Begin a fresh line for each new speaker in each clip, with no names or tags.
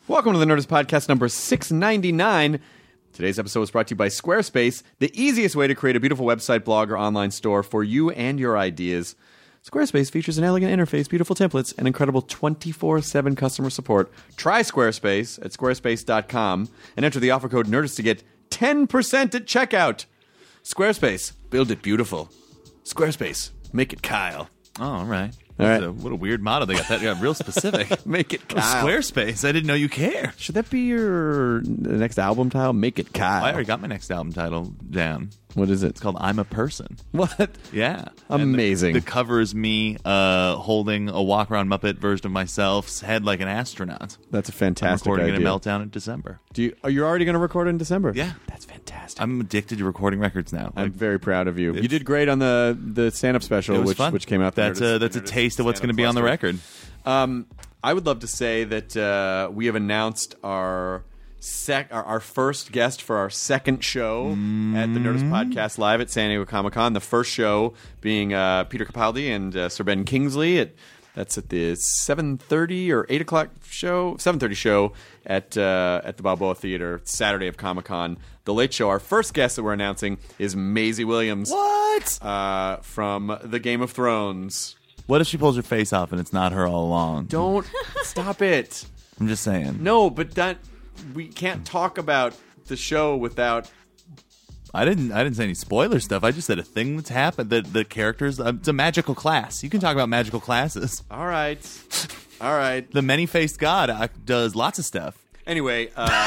Welcome to the Nerdist Podcast number 699. Today's episode was brought to you by Squarespace, the easiest way to create a beautiful website, blog, or online store for you and your ideas. Squarespace features an elegant interface, beautiful templates, and incredible 24/7 customer support. Try Squarespace at squarespace.com and enter the offer code NERDIST to get 10% at checkout. Squarespace, build it beautiful. Squarespace, make it Kyle.
Oh, all right.
All right.
What a weird motto they got. That got real specific.
Make it Kyle.
Squarespace. I didn't know you care.
Should that be your next album title? Make it Kyle.
I already got my next album title down.
What is it?
It's called I'm a Person.
What?
Yeah.
Amazing.
And the cover is me holding a walk-around Muppet version of myself's head like an astronaut.
That's a fantastic
I'm recording
idea.
in a Meltdown in December.
Are you already going to record in December?
Yeah.
That's fantastic.
I'm addicted to recording records now.
I'm very proud of you. You did great on the stand-up special,
It was fun.
which came out.
That's a taste of what's going to be on the record.
I would love to say that we have announced our first guest for our second show at the Nerdist Podcast Live at San Diego Comic-Con. The first show being Peter Capaldi and Sir Ben Kingsley. That's at the 7:30 or 8 o'clock show, 7:30 show at the Balboa Theater, Saturday of Comic-Con. The Late Show, our first guest that we're announcing is Maisie Williams.
What?
From the Game of Thrones.
What if she pulls her face off and it's not her all along?
Don't stop it.
I'm just saying.
No, but we can't talk about the show without.
I didn't say any spoiler stuff. I just said a thing that's happened. The characters. It's a magical class. You can talk about magical classes.
All right.
The many-faced god does lots of stuff.
Anyway,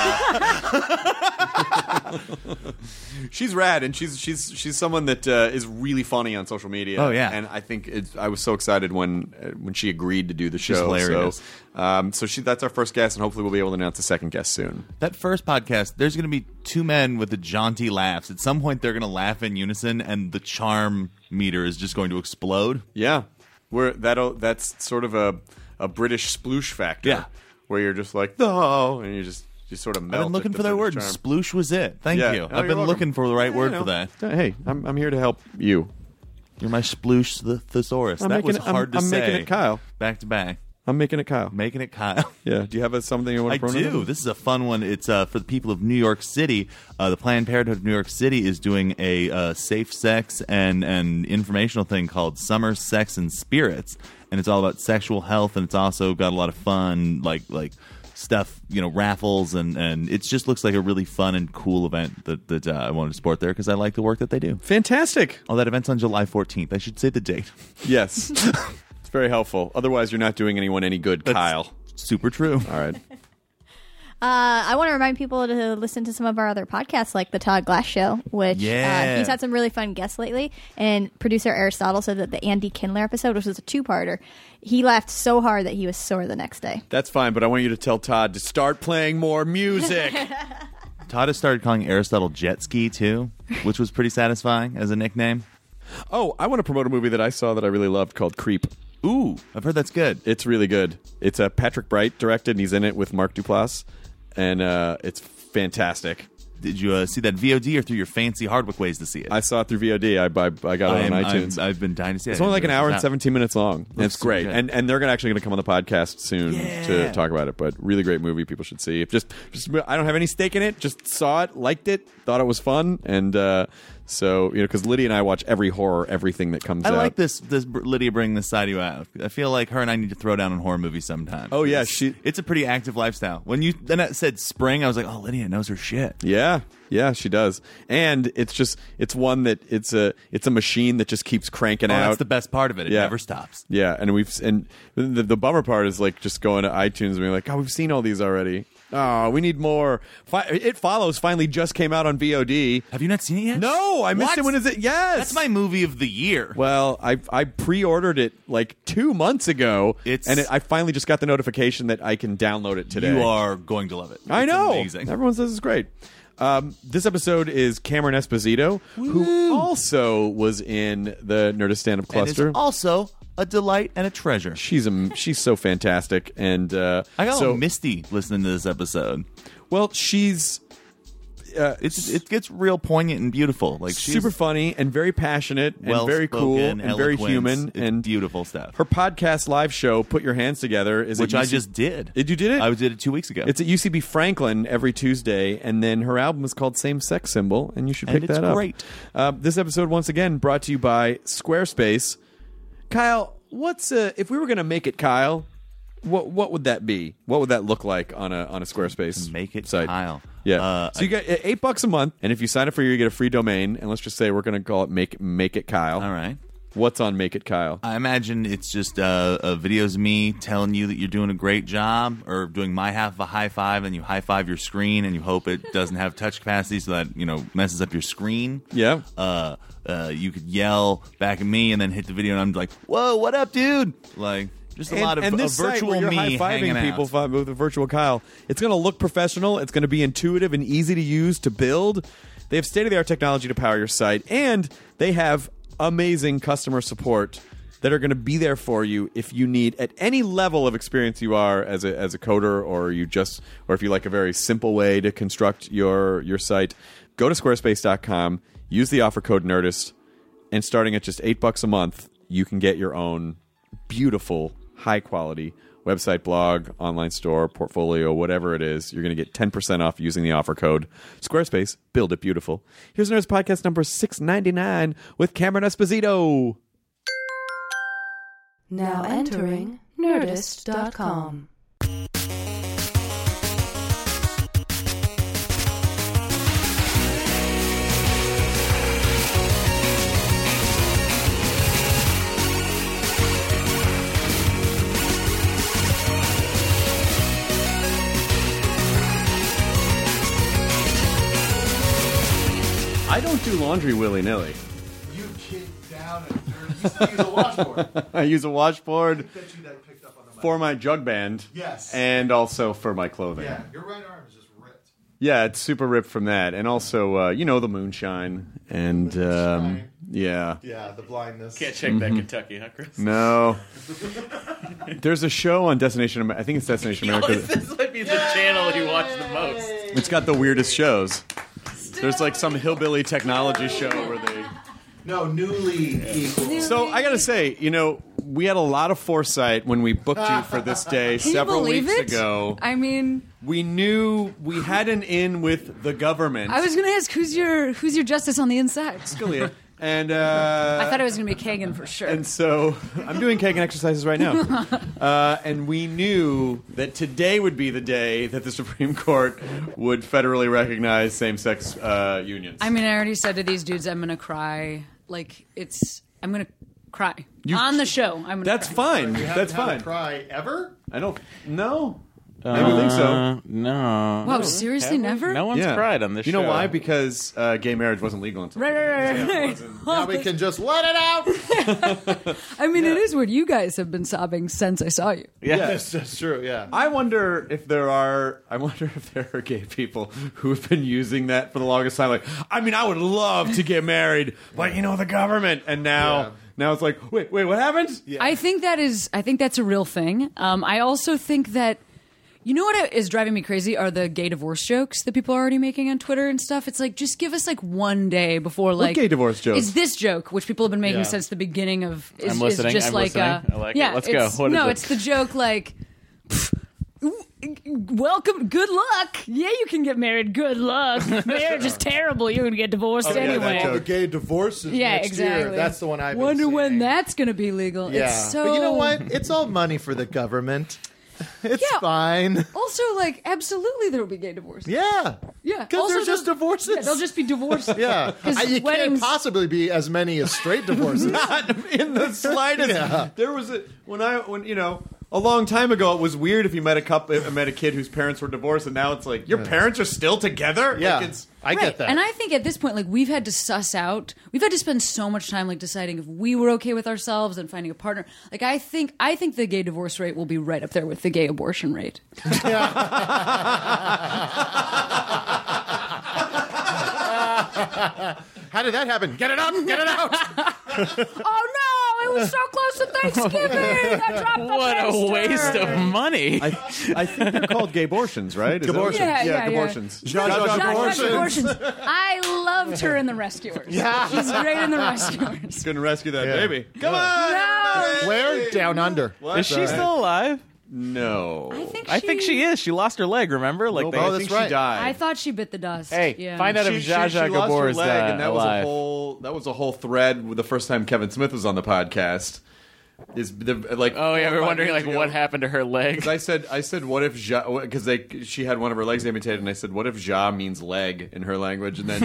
she's rad, and she's someone that is really funny on social media.
Oh yeah,
and I think I was so excited when she agreed to do the show.
She's hilarious.
So that's our first guest, and hopefully we'll be able to announce a second guest soon.
That first podcast, there's going to be two men with the jaunty laughs. At some point, they're going to laugh in unison, and the charm meter is just going to explode.
Yeah, that's sort of a British sploosh factor.
Yeah.
Where you're just like, no, and you sort of melt.
I've been looking for that word, and sploosh was it. Thank you. I've been looking for the right word for that.
Hey, I'm here to help you.
You're my sploosh thesaurus. That was hard to say.
I'm making it Kyle.
Back to back.
I'm making it Kyle.
Making it Kyle.
Yeah. Do you have something you want to promote?
I do. This is a fun one. It's for the people of New York City. The Planned Parenthood of New York City is doing a safe sex and informational thing called Summer Sex and Spirits. And it's all about sexual health, and it's also got a lot of fun, like stuff, raffles, and it just looks like a really fun and cool event that I wanted to support there because I like the work that they do.
Fantastic.
Oh, that event's on July 14th. I should say the date.
Yes. It's very helpful. Otherwise, you're not doing anyone any good, Kyle.
Super true.
All right.
I want to remind people to listen to some of our other podcasts, like the Todd Glass Show, which he's had some really fun guests lately. And producer Aristotle said that the Andy Kindler episode, which was a two-parter, he laughed so hard that he was sore the next day.
That's fine, but I want you to tell Todd to start playing more music.
Todd has started calling Aristotle Jet Ski, too, which was pretty satisfying as a nickname.
Oh, I want to promote a movie that I saw that I really loved called Creep.
Ooh, I've heard that's good.
It's really good. It's Patrick Bright directed, and he's in it with Mark Duplass. And it's fantastic.
Did you see that VOD or through your fancy Hardwick ways to see it?
I saw it through VOD. I got it on iTunes.
I've been dying to see it.
It's only like an hour and 17 minutes long. And it's great.
So
and they're actually going to come on the podcast soon to talk about it. But really great movie. People should see. Just I don't have any stake in it. Just saw it, liked it, thought it was fun, and so because Lydia and I watch every horror, everything that comes out.
I like this Lydia bringing this side of you out. I feel like her and I need to throw down on horror movies sometime.
Oh yeah,
it's a pretty active lifestyle. When you then it said spring, I was like, oh, Lydia knows her shit.
Yeah, she does. And it's one that it's a machine that just keeps cranking out.
That's the best part of it. It never stops.
Yeah, and the bummer part is like just going to iTunes and being like, oh, we've seen all these already. Oh, we need more. It Follows finally just came out on VOD.
Have you not seen it yet?
No, I missed it. When is it? Yes.
That's my movie of the year.
Well, I pre-ordered it like 2 months ago, and I finally just got the notification that I can download it today.
You are going to love it.
I know.
Amazing.
Everyone says it's great. This episode is Cameron Esposito, who also was in the Nerdist Stand-Up Cluster.
And is also a delight and a treasure.
She's so fantastic, and
I got a little misty listening to this episode.
Well, she's
it gets real poignant and beautiful. Like she's
super funny and very passionate and very cool and very human and
beautiful stuff.
Her podcast live show, Put Your Hands Together,
which I just did.
Did you did it?
I did it 2 weeks ago.
It's at UCB Franklin every Tuesday, and then her album is called Same Sex Symbol, and you should pick that up.
Great.
This episode once again brought to you by Squarespace. Kyle, what's if we were going to make it Kyle? What would that be? What would that look like on a Squarespace
Make it
site?
Kyle.
Yeah. So you get $8 a month, and if you sign up for you get a free domain. And let's just say we're going to call it Make It Kyle.
All right.
What's on Make It Kyle?
I imagine it's just videos of me telling you that you're doing a great job, or doing my half of a high five, and you high five your screen, and you hope it doesn't have touch capacity so that messes up your screen.
Yeah.
You could yell back at me and then hit the video, and I'm like, "Whoa, what up, dude?" Like. Just a lot of
this
virtual
site where you're
me
high-fiving
hanging
people
out.
with a virtual Kyle. It's going to look professional. It's going to be intuitive and easy to use to build. They have state-of-the-art technology to power your site, and they have amazing customer support that are going to be there for you if you need, at any level of experience you are as a coder, or if you like a very simple way to construct your site. Go to squarespace.com, use the offer code Nerdist, and starting at just $8 a month, you can get your own beautiful, high-quality website, blog, online store, portfolio, whatever it is. You're going to get 10% off using the offer code Squarespace. Build it beautiful. Here's Nerds Podcast number 699 with Cameron Esposito.
Now entering Nerdist.com.
I don't do laundry willy-nilly.
You kicked down and you used to use a washboard.
I use a washboard
I bet you that picked up on the mic.
for my jug band.
Yes.
And also for my clothing.
Yeah, your right arm is just ripped.
Yeah, it's super ripped from that. And also, the moonshine. And,
Moonshine.
yeah.
Yeah, the blindness.
Can't shake that Kentucky, huh, Chris?
No. There's a show on Destination I think it's Destination America.
This might be the channel you watch the most.
It's got the weirdest shows. There's like some hillbilly technology show where they...
No, newly equal.
So I got to say, we had a lot of foresight when we booked you for this day
Can
several
you believe
weeks
it?
ago.
I mean,
We knew we had an in with the government.
I was going to ask who's your justice on the inside.
Scalia. And
I thought it was going to be Kagan for sure.
And so I'm doing Kagan exercises right now. And we knew that today would be the day that the Supreme Court would federally recognize same-sex unions.
I mean, I already said to these dudes, I'm going to cry. I'm going to cry on the show.
That's fine. That's fine.
Cry ever?
I don't. No. I don't think so.
No.
Wow, seriously, never?
No one's cried on this show.
You know why? Because gay marriage wasn't legal until
Right.
Now we can just let it out.
I mean, it is weird. You guys have been sobbing since I saw you.
Yes, that's true. Yeah.
I wonder if there are gay people who have been using that for the longest time. Like, I mean, I would love to get married, but the government. And now it's like, wait, what happened?
Yeah.
I think that's a real thing. I also think that, you know what is driving me crazy are the gay divorce jokes that people are already making on Twitter and stuff. It's like, just give us one day before
What gay divorce jokes?
Is this joke, which people have been making
Yeah.
since the beginning of
I'm listening.
just
I'm
like
listening. I like it.
yeah,
Let's go. What is it?
it's the joke welcome, good luck. Yeah, you can get married. Good luck. Marriage is terrible. You're going to get divorced anyway.
The gay divorces
Yeah,
next
exactly.
year. That's the one I've been
Wonder when
seeing.
that's going to be legal.
Yeah.
It's so...
But you know what? It's all money for the government. It's
Yeah.
fine.
Also, absolutely there will be gay divorces.
Yeah.
Yeah.
Because
Also,
they're just divorces.
Yeah, they'll just be divorced.
Yeah.
'Cause
You
weddings-
can't possibly be as many as straight divorces.
Not in the slightest.
Yeah.
There was a long time ago, it was weird if you met a kid whose parents were divorced, and now it's like your parents are still together.
Yeah.
Like it's,
I get that.
And I think at this point, we've had to spend so much time deciding if we were okay with ourselves and finding a partner. I think the gay divorce rate will be right up there with the gay abortion rate.
How did that happen? Get it out! Get it out!
Oh no! It was so close to of Thanksgiving. I dropped the
What a
tester.
waste of money.
I think they're called gay-abortions, right? Is that what-
Gabortions.
Yeah.
Gabortions.
Zsa abortions. I loved her in The Rescuers. Yeah. She's great in The Rescuers.
Gonna rescue that baby. Come on!
No.
Where? Down under.
Is she still alive?
No.
I think she is. She lost her leg, remember? Like,
Nope,
they,
I
that's
think
right.
she died.
I thought she bit the dust.
Hey,
yeah.
find out if Zsa Zsa
lost
Gabor
her
is
leg, and that
alive.
was a whole thread with the first time Kevin Smith was on the podcast.
Oh yeah, we were wondering like what happened to her leg.
I said, what if Zha? Because she had one of her legs amputated, and I said, what if Zha means leg in her language? And then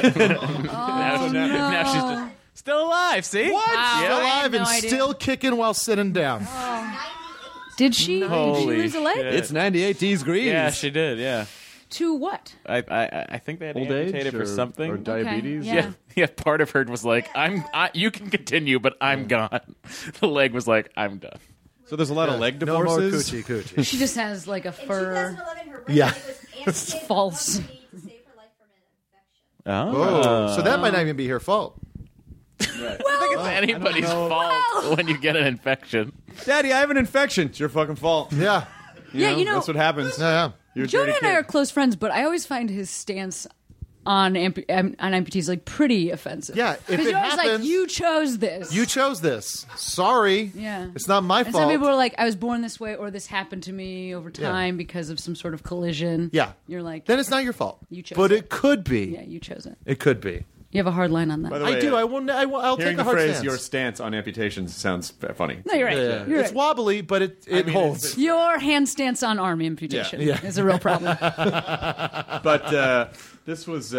now she's just still alive. See
What?
Wow.
Still
I had
alive
no
and
idea.
still kicking while sitting down.
Did she
Holy
lose a leg?
shit.
it's 98 degrees.
Yeah, she did. Yeah,
To what?
I think they had to
Old
amputate
age
it for something.
or diabetes.
Okay, yeah.
Yeah. Part of her was like, you can continue, but I'm gone. The leg was like, I'm done.
So there's a lot of leg
No more
divorces.
coochie.
She just has like a fur.
2011, her birthday
Yeah.
was
False.
to save her life from an infection.
Oh, so that might not even be her fault.
I think it's anybody's fault when you get an infection.
Daddy, I have an infection. It's your fucking fault.
Yeah.
Yeah, you know,
that's what happens.
Yeah.
You're a
Jonah
dirty
and I
kid.
are close friends, but I always find his stance on amputees like pretty offensive.
Yeah, if
because
it
you're always like,
happens-
you chose this.
You chose this. Sorry.
Yeah.
It's not my
And
fault.
some people are like, I was born this way, or this happened to me over time because of some sort of collision.
Yeah.
You're like,
Then it's not your fault.
You chose
but
it.
it could be.
yeah, you chose it.
It could be.
You have a hard line on that.
By the
I
way,
do. I'll
Hearing
take
the
a hard
phrase
stance.
"your stance on amputations" sounds funny.
No, you're right.
Yeah.
You're
It's
right.
wobbly, but it holds.
Your hand stance on arm amputation
Yeah.
is a real problem.
But this was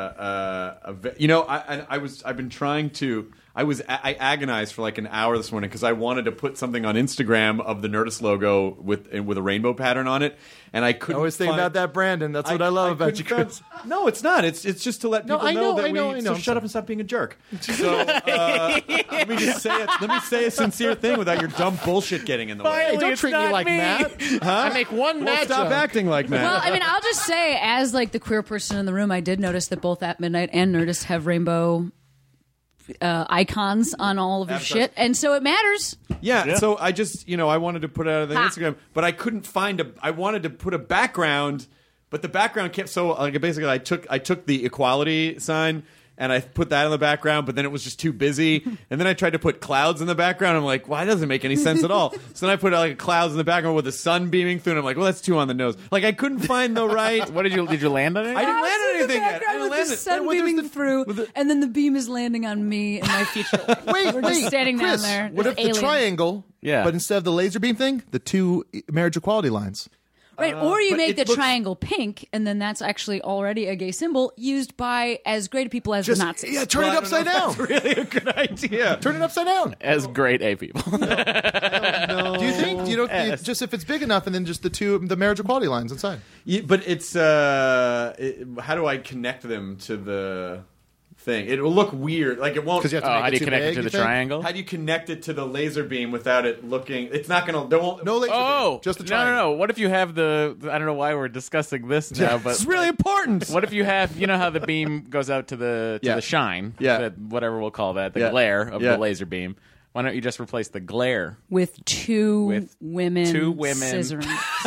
I've been trying to. I agonized for like an hour this morning because I wanted to put something on Instagram of the Nerdist logo with a rainbow pattern on it, and I couldn't.
I always think
find-
about that, Brandon. That's what I love about you,
couldn't
Chris.
find- No, it's not. It's just to let
No,
people
I know,
that
I know,
we.
I know.
So shut up and stop being a jerk. So let me just say it. Let me say a sincere thing without your dumb bullshit getting in the way.
Hey, don't
It's
treat me
not
like
me.
Matt. I make one
Well,
Matt
stop
joke.
acting like Matt.
Well, I mean, I'll just say, as like the queer person in the room, I did notice that both At Midnight and Nerdist have rainbow icons on all of your
Avatars.
shit, and so it matters.
Yeah, so I just, I wanted to put it out on the
Ha.
Instagram, but I couldn't find I wanted to put a background, but the background kept basically I took the equality sign and I put that in the background, but then it was just too busy. And then I tried to put clouds in the background. I'm like, well, that doesn't make any sense at all. So then I put like clouds in the background with the sun beaming through, and I'm like, well, that's too on the nose. Like I couldn't find the right.
What did you land on it?
I didn't land on anything yet. I
Background
didn't
with
land
the
it.
sun
Well, there's
beaming
the-
through, and then the beam is landing on me and my future.
Wait,
We're just standing
Chris,
down there.
What if
Alien.
the triangle,
Yeah.
but instead of the laser beam thing, the two marriage equality lines?
Right, or you
but
make
it
the
looks-
triangle pink, and then that's actually already a gay symbol used by as great people as the Nazis.
Yeah, turn
Well,
it
I don't
upside
know
down.
if that's really a good idea.
Turn it upside down.
As great A people.
Do you think? Just if it's big enough, and then just the marriage equality lines inside.
Yeah, but it's how do I connect them to the thing? It will look weird. Like it won't.
Because you have to
Oh,
make
how
it
do you
too
connect
big,
it to the
you think?
triangle?
How do you connect it to the laser beam without it looking? It's not gonna. There won't.
No laser
Oh,
beam, just the
no,
triangle.
no. What if you have the? I don't know why we're discussing this now, but
It's really important.
what if you have? You know how the beam goes out to the
Yeah.
shine?
Yeah.
Whatever we'll call that, the
Yeah.
glare of
Yeah.
the laser beam. Why don't you just replace the glare?
With two women scissoring.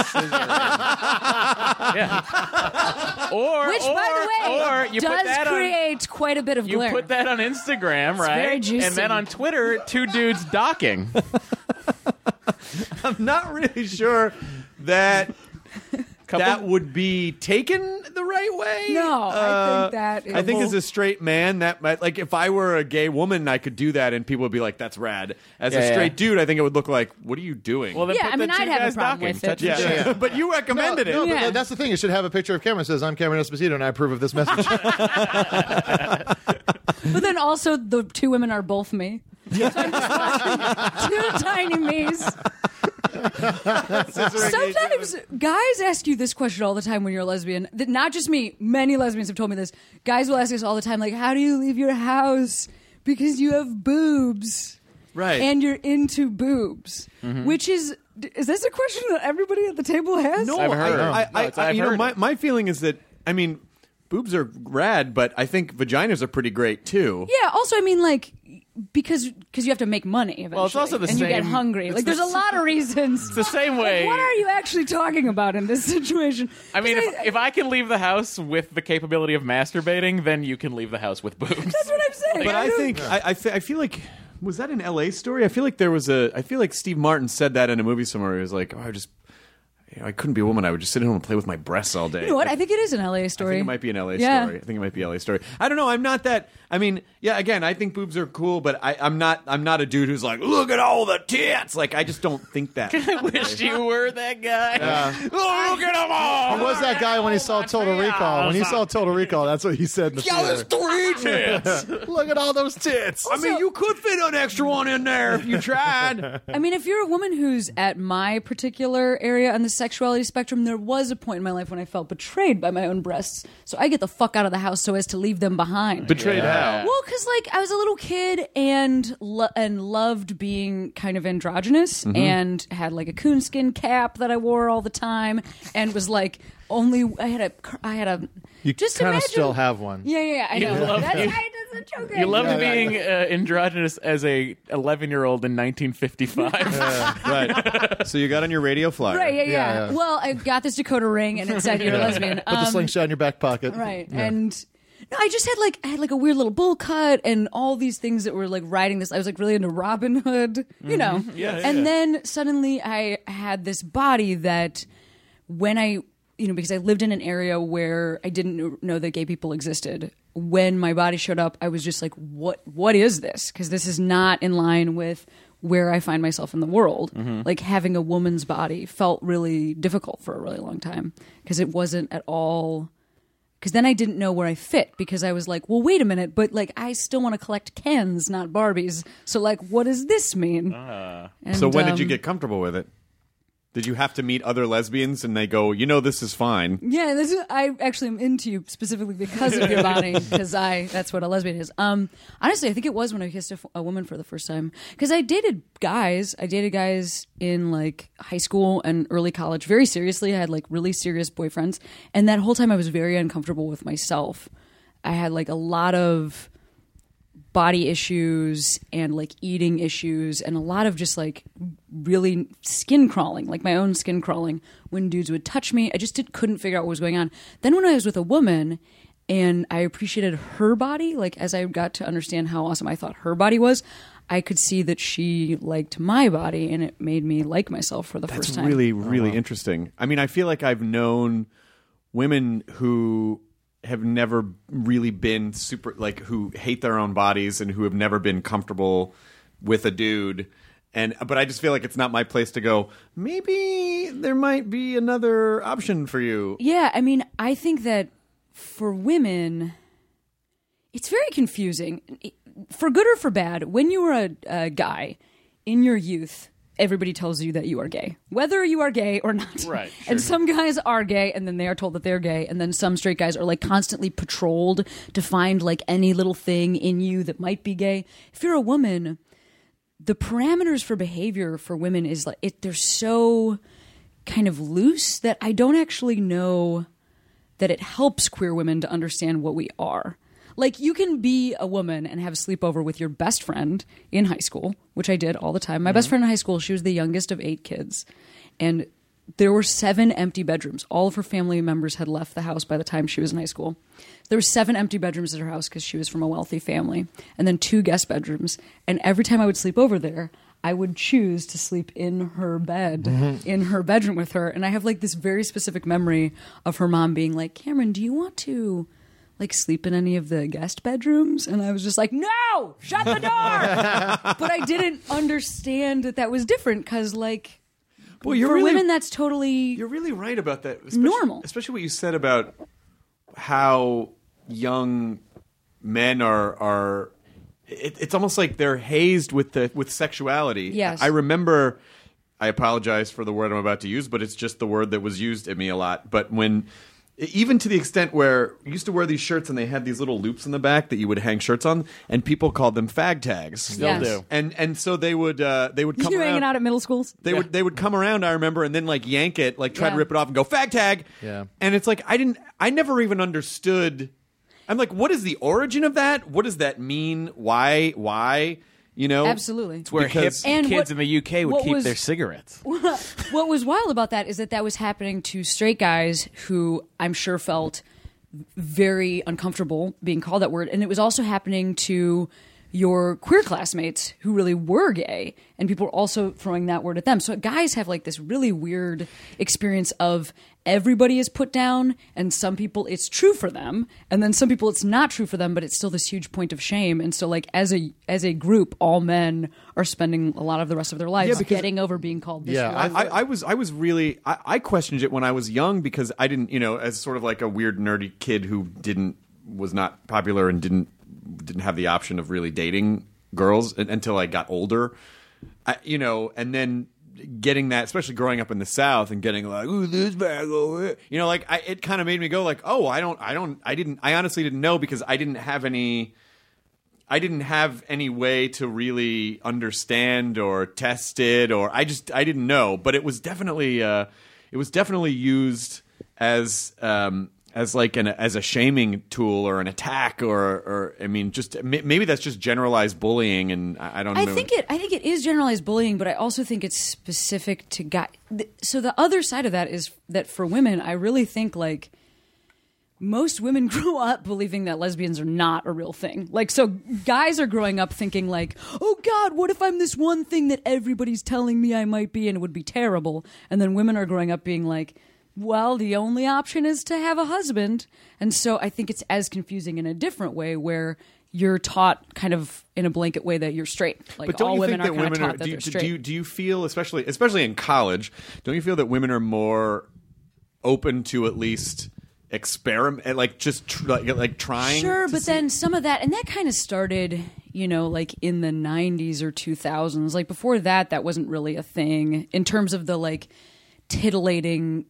Yeah. Or
Which, by the way,
or you put
does
that on.
create quite a bit of
You
glare.
put that on Instagram, right?
very juicy.
And then on Twitter, two dudes docking.
I'm not really sure that that would be taken the right way.
No, I think that is-
I think as a straight man, that might, like if I were a gay woman, I could do that, and people would be like, "That's rad." As a
Yeah,
straight
yeah.
dude, I think it would look like, "What are you doing?"
Well, then
Yeah,
put
I mean,
the two
I'd have a
guys
problem
docking.
with it.
Touch
yeah,
each other.
but you recommended it.
No,
Yeah.
but that's the thing. It should have a picture of Cameron that says, "I'm Cameron Esposito, and I approve of this message."
But then also the two women are both me. So I'm just watching two tiny me's. Sometimes guys ask you this question all the time when you're a lesbian. That not just me, many lesbians have told me this. Guys will ask us all the time, like, how do you leave your house? Because you have boobs.
Right.
And you're into boobs. Which is this a question that everybody at the table has?
No,
I've heard. I've
you know,
heard
my feeling is that, I mean, boobs are rad, but I think vaginas are pretty great too.
Yeah, also, I mean, like, because you have to make money eventually.
Well, it's also the
and you get
same-
hungry.
it's
Like, there's a lot of reasons.
It's the same way.
What are you actually talking about in this situation?
I mean, if I can leave the house with the capability of masturbating, then you can leave the house with boobs.
That's what I'm saying.
But I think I feel like, was that an LA story? I feel like I feel like Steve Martin said that in a movie somewhere. He was like, I couldn't be a woman. I would just sit at home and play with my breasts all day.
You know what? I think it is an LA story.
I think it might be an LA
Yeah.
story. I think it might be a LA story. I don't know. I'm not that. I mean, yeah. Again, I think boobs are cool, but I'm not a dude who's like, look at all the tits. Like, I just don't think that.
I wish you were that guy.
Oh, look at them all.
Who was that guy when he saw Total Recall? When he saw Total Recall, that's what he said in the
Yeah, there's
theater.
3 tits.
Look at all those tits.
I mean, you could fit an extra one in there if you tried.
I mean, if you're a woman who's at my particular area on the sexuality spectrum, there was a point in my life when I felt betrayed by my own breasts. So I get the fuck out of the house so as to leave them behind.
Betrayed how?
Well, because like I was a little kid and loved being kind of androgynous and had like a coonskin cap that I wore all the time and was like I had a.
You
just
kind of
imagine-
still have one.
Yeah, I know.
love-
That's
you-
a joke.
You loved being androgynous as a 11-year-old in 1955.
Right. So you got on your radio flyer.
Right, yeah.
Yeah.
Well, I got this Dakota ring and it said you're a lesbian.
Put the slingshot in your back pocket.
Right.
Yeah.
And no, I just had like a weird little bowl cut and all these things that were like riding this. I was like really into Robin Hood, you know.
Yeah,
and
yeah.
then suddenly I had this body that when I, because I lived in an area where I didn't know that gay people existed. When my body showed up, I was just like, what is this? Because this is not in line with where I find myself in the world. Like having a woman's body felt really difficult for a really long time because it wasn't at all. Because then I didn't know where I fit because I was like, well, wait a minute, but like I still want to collect Kens, not Barbies. So like, what does this mean? And,
So when did you get comfortable with it? Did you have to meet other lesbians and they go, this is fine?
Yeah, I actually am into you specifically because of your body, because that's what a lesbian is. Honestly, I think it was when I kissed a woman for the first time, because I dated guys in like high school and early college very seriously. I had like really serious boyfriends, and that whole time I was very uncomfortable with myself. I had like a lot of body issues and like eating issues and a lot of just like really skin crawling, like my own skin crawling when dudes would touch me. I just couldn't figure out what was going on. Then when I was with a woman and I appreciated her body, like as I got to understand how awesome I thought her body was, I could see that she liked my body and it made me like myself for the first time.
That's really, really interesting. I mean, I feel like I've known women who have never really been super, like, who hate their own bodies and who have never been comfortable with a dude. But I just feel like it's not my place to go, maybe there might be another option for you.
Yeah, I mean, I think that for women, it's very confusing. For good or for bad, when you were a guy in your youth, everybody tells you that you are gay, whether you are gay or not.
Right.
And some guys are gay, and then they are told that they're gay, and then some straight guys are like constantly patrolled to find like any little thing in you that might be gay. If you're a woman, the parameters for behavior for women is like they're so kind of loose that I don't actually know that it helps queer women to understand what we are. Like, you can be a woman and have a sleepover with your best friend in high school, which I did all the time. My best friend in high school, she was the youngest of 8 kids. And there were 7 empty bedrooms. All of her family members had left the house by the time she was in high school. There were 7 empty bedrooms at her house because she was from a wealthy family. And then 2 guest bedrooms. And every time I would sleep over there, I would choose to sleep in her bed, in her bedroom with her. And I have like this very specific memory of her mom being like, Cameron, do you want to like sleep in any of the guest bedrooms? And I was just like, no, shut the door. But I didn't understand that was different because like,
Well, you're
for
really,
women, that's totally
you're really right about that. Especially,
normal.
Especially what you said about how young men are it's almost like they're hazed with sexuality.
Yes.
I remember, I apologize for the word I'm about to use, but it's just the word that was used at me a lot. But when, even to the extent where you used to wear these shirts and they had these little loops in the back that you would hang shirts on, and people called them fag tags.
Still
Yes.
do.
And so they would come
you
around.
hanging out at middle schools.
They would come around, I remember, and then like yank it, like try to
Yeah.
rip it off and go fag tag.
Yeah.
And it's like I never even understood I'm like, what is the origin of that? What does that mean? Why? You know,
Absolutely.
It's where hip
And
kids
what-
in the UK would
what
keep
was-
their cigarettes.
What was wild about that is that was happening to straight guys who I'm sure felt very uncomfortable being called that word. And it was also happening to your queer classmates who really were gay, and people were also throwing that word at them. So guys have like this really weird experience of everybody is put down, and some people it's true for them, and then some people it's not true for them, but it's still this huge point of shame. And so like as a group, all men are spending a lot of the rest of their lives getting over being called this word.
I was really I questioned it when I was young because I didn't, you know, as sort of like a weird nerdy kid who was not popular and didn't have the option of really dating girls until I got older, you know, and then getting that, especially growing up in the South and getting like, ooh, this bag over here, you know, like it kind of made me go like, oh, I honestly didn't know because I didn't have any way to really understand or test it, or I didn't know, but it was definitely used as like as a shaming tool or an attack or I mean, just maybe that's just generalized bullying, and I don't know.
I think it is generalized bullying, but I also think it's specific to guys. So the other side of that is that for women, I really think like most women grow up believing that lesbians are not a real thing. Like, so guys are growing up thinking like, oh God, what if I'm this one thing that everybody's telling me I might be and it would be terrible? And then women are growing up being like, well, the only option is to have a husband. And so I think it's as confusing in a different way where you're taught kind of in a blanket way that you're straight. Like
but don't
all
you
women
think that
are kind of
women
taught that they're
do
straight.
you feel, especially in college, don't you feel that women are more open to at least experiment, like just like trying?
Sure,
to
but
see?
then some of that, and that kind of started, you know, like in the 90s or 2000s. Like before that, that wasn't really a thing in terms of the like titillating,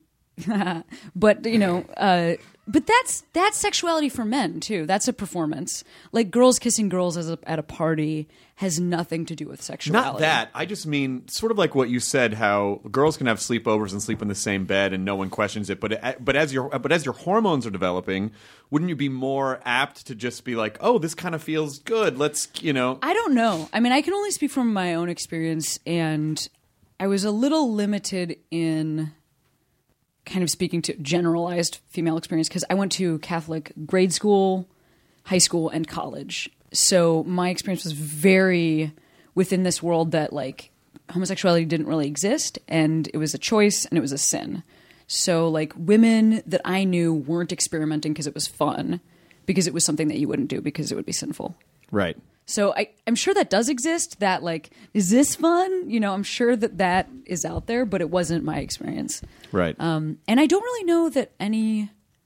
but you know, but that's sexuality for men too. That's a performance. Like girls kissing girls at a party has nothing to do with sexuality.
Not that. I just mean sort of like what you said, how girls can have sleepovers and sleep in the same bed and no one questions it. But as your hormones are developing, wouldn't you be more apt to just be like, oh, this kind of feels good. Let's, you know.
I don't know. I mean, I can only speak from my own experience, and I was a little limited in kind of speaking to generalized female experience because I went to Catholic grade school, high school, and college. So my experience was very within this world that like homosexuality didn't really exist, and it was a choice and it was a sin. So like women that I knew weren't experimenting because it was fun, because it was something that you wouldn't do because it would be sinful.
Right.
So I'm sure that does exist, that like, is this fun? You know, I'm sure that is out there, but it wasn't my experience.
Right.
And I don't really know that any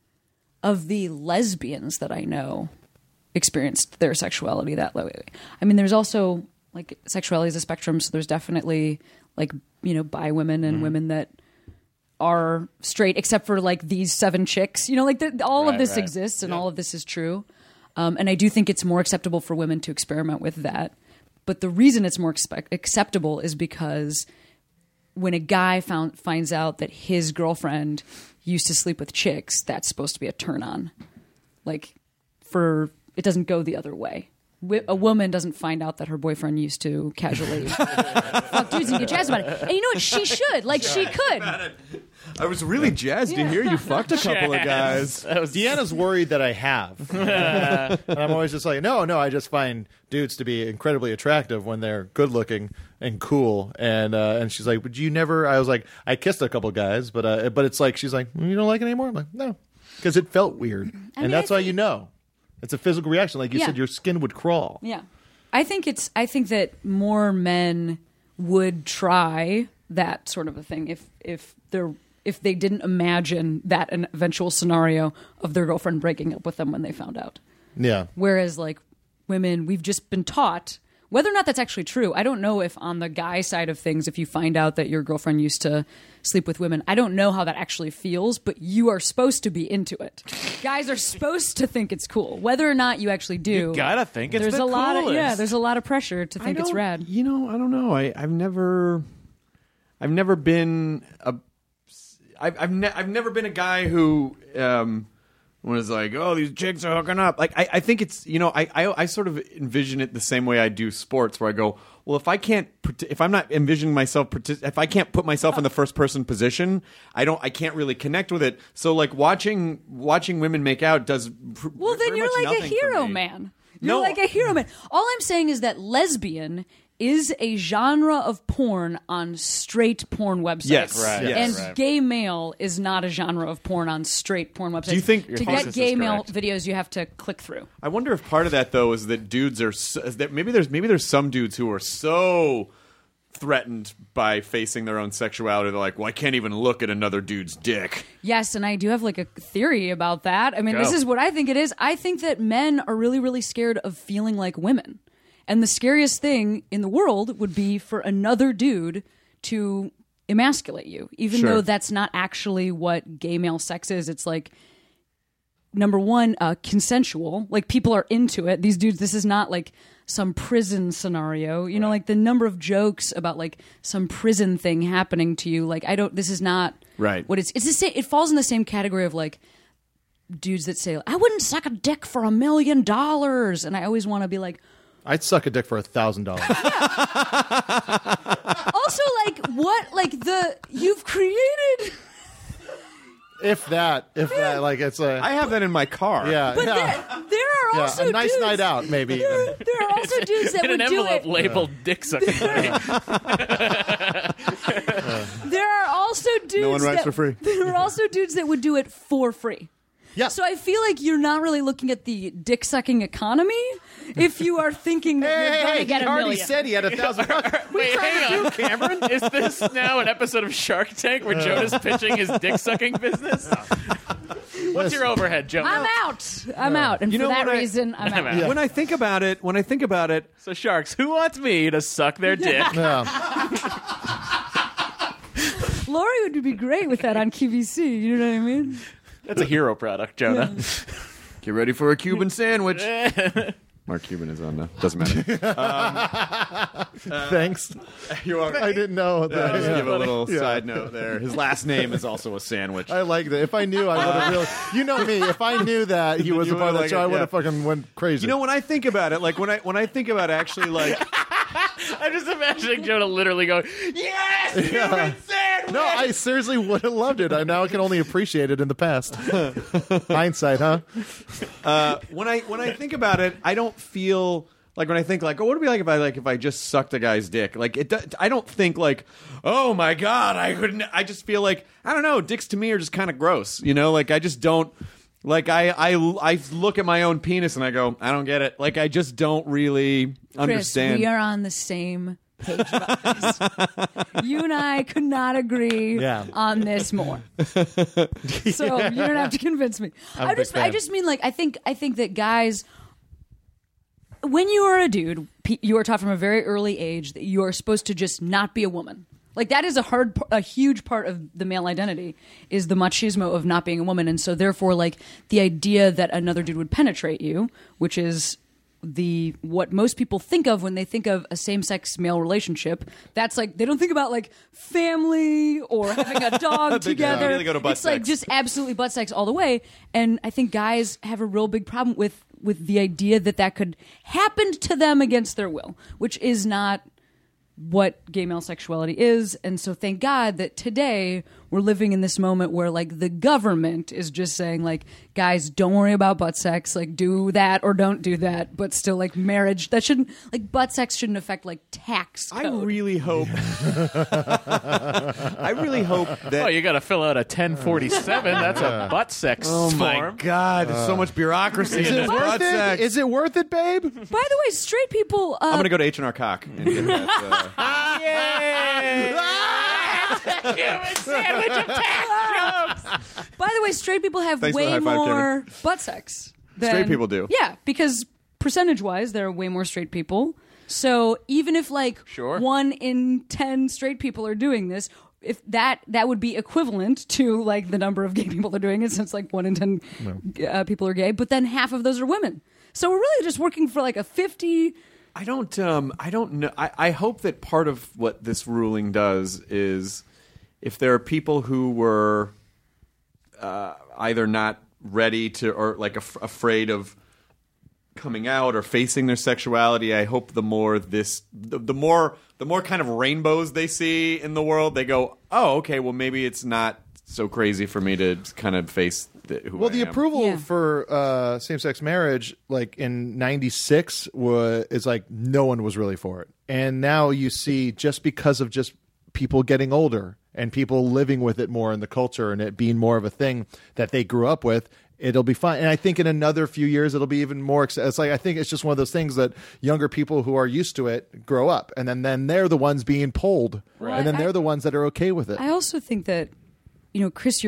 of the lesbians that I know experienced their sexuality that way. I mean, there's also like sexuality is a spectrum, so there's definitely like, you know, bi women and women that are straight, except for like these 7 chicks. You know, like all of this exists and all of this is true. And I do think it's more acceptable for women to experiment with that. But the reason it's more acceptable is because when a guy finds out that his girlfriend used to sleep with chicks, that's supposed to be a turn on. Like, it doesn't go the other way. A woman doesn't find out that her boyfriend used to casually fuck dudes and get jazzed about it. And you know what? She should. Like, she could.
I was really jazzed to hear you fucked a couple of guys.
Deanna's worried that I have. And I'm always just like, no, I just find dudes to be incredibly attractive when they're good looking and cool. And she's like, would you never? I was like, I kissed a couple guys, but it's like, she's like, you don't like it anymore? I'm like, no, because it felt weird. And that's why you know. It's a physical reaction. Like you said, your skin would crawl.
Yeah. I think that more men would try that sort of a thing if they didn't imagine that an eventual scenario of their girlfriend breaking up with them when they found out.
Yeah.
Whereas like women, we've just been taught, whether or not that's actually true. I don't know if on the guy side of things, if you find out that your girlfriend used to sleep with women, I don't know how that actually feels, but you are supposed to be into it. Guys are supposed to think it's cool. Whether or not you actually do.
You gotta think it's the coolest.
There's a lot of pressure to think it's rad.
You know, I don't know. I've never been a I've never been a guy who when it's like, oh, these chicks are hooking up. Like, I think it's, I sort of envision it the same way I do sports, where I go, well, if I'm not envisioning myself, if I can't put myself in the first person position, I can't really connect with it. So like watching women make out does.
Well, then you're like a hero man. You're like a hero man. All I'm saying is that lesbian is a genre of porn on straight porn websites.
Yes,
right.
And
Yes.
gay male is not a genre of porn on straight porn websites.
Do you think
to get gay male videos, you have to click through?
I wonder if part of that though is that dudes are that maybe there's some dudes who are so threatened by facing their own sexuality. They're like, well, I can't even look at another dude's dick.
Yes, and I do have like a theory about that. I mean, this is what I think it is. I think that men are really, really scared of feeling like women. And the scariest thing in the world would be for another dude to emasculate you, even
Sure.
though that's not actually what gay male sex is. It's like, number one, consensual. Like, people are into it. These dudes, this is not like some prison scenario. You know, like the number of jokes about like some prison thing happening to you. Like, this is not
Right.
what it's the same. It falls in the same category of like dudes that say, I wouldn't suck a dick for $1 million. And I always want to be like,
I'd suck a dick for $1,000.
also, like, what? Like, you've created.
if that, like it's a.
I have that in my car.
Yeah,
But
yeah.
there are
Yeah,
also
a nice
dudes,
night out, maybe.
There are also dudes that
In
would
an
do
envelope
it.
labeled dick sucking.
There are also dudes.
No one writes for free.
There are also dudes that would do it for free.
Yeah.
So I feel like you're not really looking at the dick sucking economy if you are thinking that you're going to get
he
$1
already
million.
said he had $1,000.
Wait, hang on, Cameron. Is this now an episode of Shark Tank where Jonah's pitching his dick sucking business? What's your overhead, Jonah?
I'm out. I'm out. And
You
for
know
that
what
reason, I'm out.
out.
When I think about it,
So sharks, who wants me to suck their dick?
Yeah.
Lori would be great with that on QVC. You know what I mean?
That's a hero product, Jonah.
get ready for a Cuban sandwich. Mark Cuban is on. Doesn't matter.
Thanks.
You're welcome.
I didn't know that.
Just
Yeah.
give a little side note there. His last name is also a sandwich.
I like that. If I knew, I would have really. You know me. If I knew that he was
You
a part of
would've
that show, I
liked it,
would have fucking went crazy.
You know, when I think about it, like when I think about actually, like
I'm just imagining Jonah literally going, "Yes, Cuban sandwich."
No, I seriously would have loved it. I now can only appreciate it in the past. Hindsight, huh?
when I think about it, I don't feel like when I think like, oh, what would it be like if I just sucked a guy's dick? Like I don't think like, oh my god, I couldn't. I just feel like I don't know. Dicks to me are just kind of gross, you know. Like I just don't. Like I look at my own penis and I go, I don't get it. Like I just don't really understand.
Chris, we are on the same page about this. You and I could not agree on this more. So you don't have to convince me.
I'm a big fan.
I just mean like I think that guys, when you are a dude, you are taught from a very early age that you are supposed to just not be a woman. Like that is a huge part of the male identity is the machismo of not being a woman, and so therefore, like the idea that another dude would penetrate you, which is what most people think of when they think of a same-sex male relationship. That's like they don't think about like family or having a dog together.
They go to butt
it's like
sex.
just absolutely butt sex all the way. And I think guys have a real big problem with the idea that could happen to them against their will, which is not what gay male sexuality is. And so thank God that today we're living in this moment where like the government is just saying like, guys, don't worry about butt sex, like do that or don't do that, but still like marriage, that shouldn't, like butt sex shouldn't affect like tax code.
I really hope that
Oh, you got to fill out a 1047. That's a butt sex
Oh my
form.
god, there's so much bureaucracy in this butt sex.
Is it worth it, babe?
By the way, straight people
I'm gonna go to H&R Cock and get that.
Cuban sandwich of tax jokes.
by the way, straight people have
Thanks for the
way
high five,
more butt sex than
Straight people do.
Yeah, because percentage-wise, there are way more straight people. So even if like
Sure.
1 in 10 straight people are doing this, if that would be equivalent to like the number of gay people that are doing it, since like 1 in 10 people are gay, but then half of those are women. So we're really just working for like a 50.
I don't know. I hope that part of what this ruling does is if there are people who were either not ready to, or like afraid of coming out or facing their sexuality. I hope the more kind of rainbows they see in the world, they go, oh, okay, well maybe it's not so crazy for me to kind of face who I
the
am.
approval for same-sex marriage, like in '96, is like no one was really for it, and now you see just because of just people getting older and people living with it more in the culture and it being more of a thing that they grew up with, it'll be fine. And I think in another few years, it'll be even more. It's like, I think it's just one of those things that younger people who are used to it grow up, and then they're the ones being pulled,
Right.
and then they're the ones that are okay with it.
I also think that, Chris,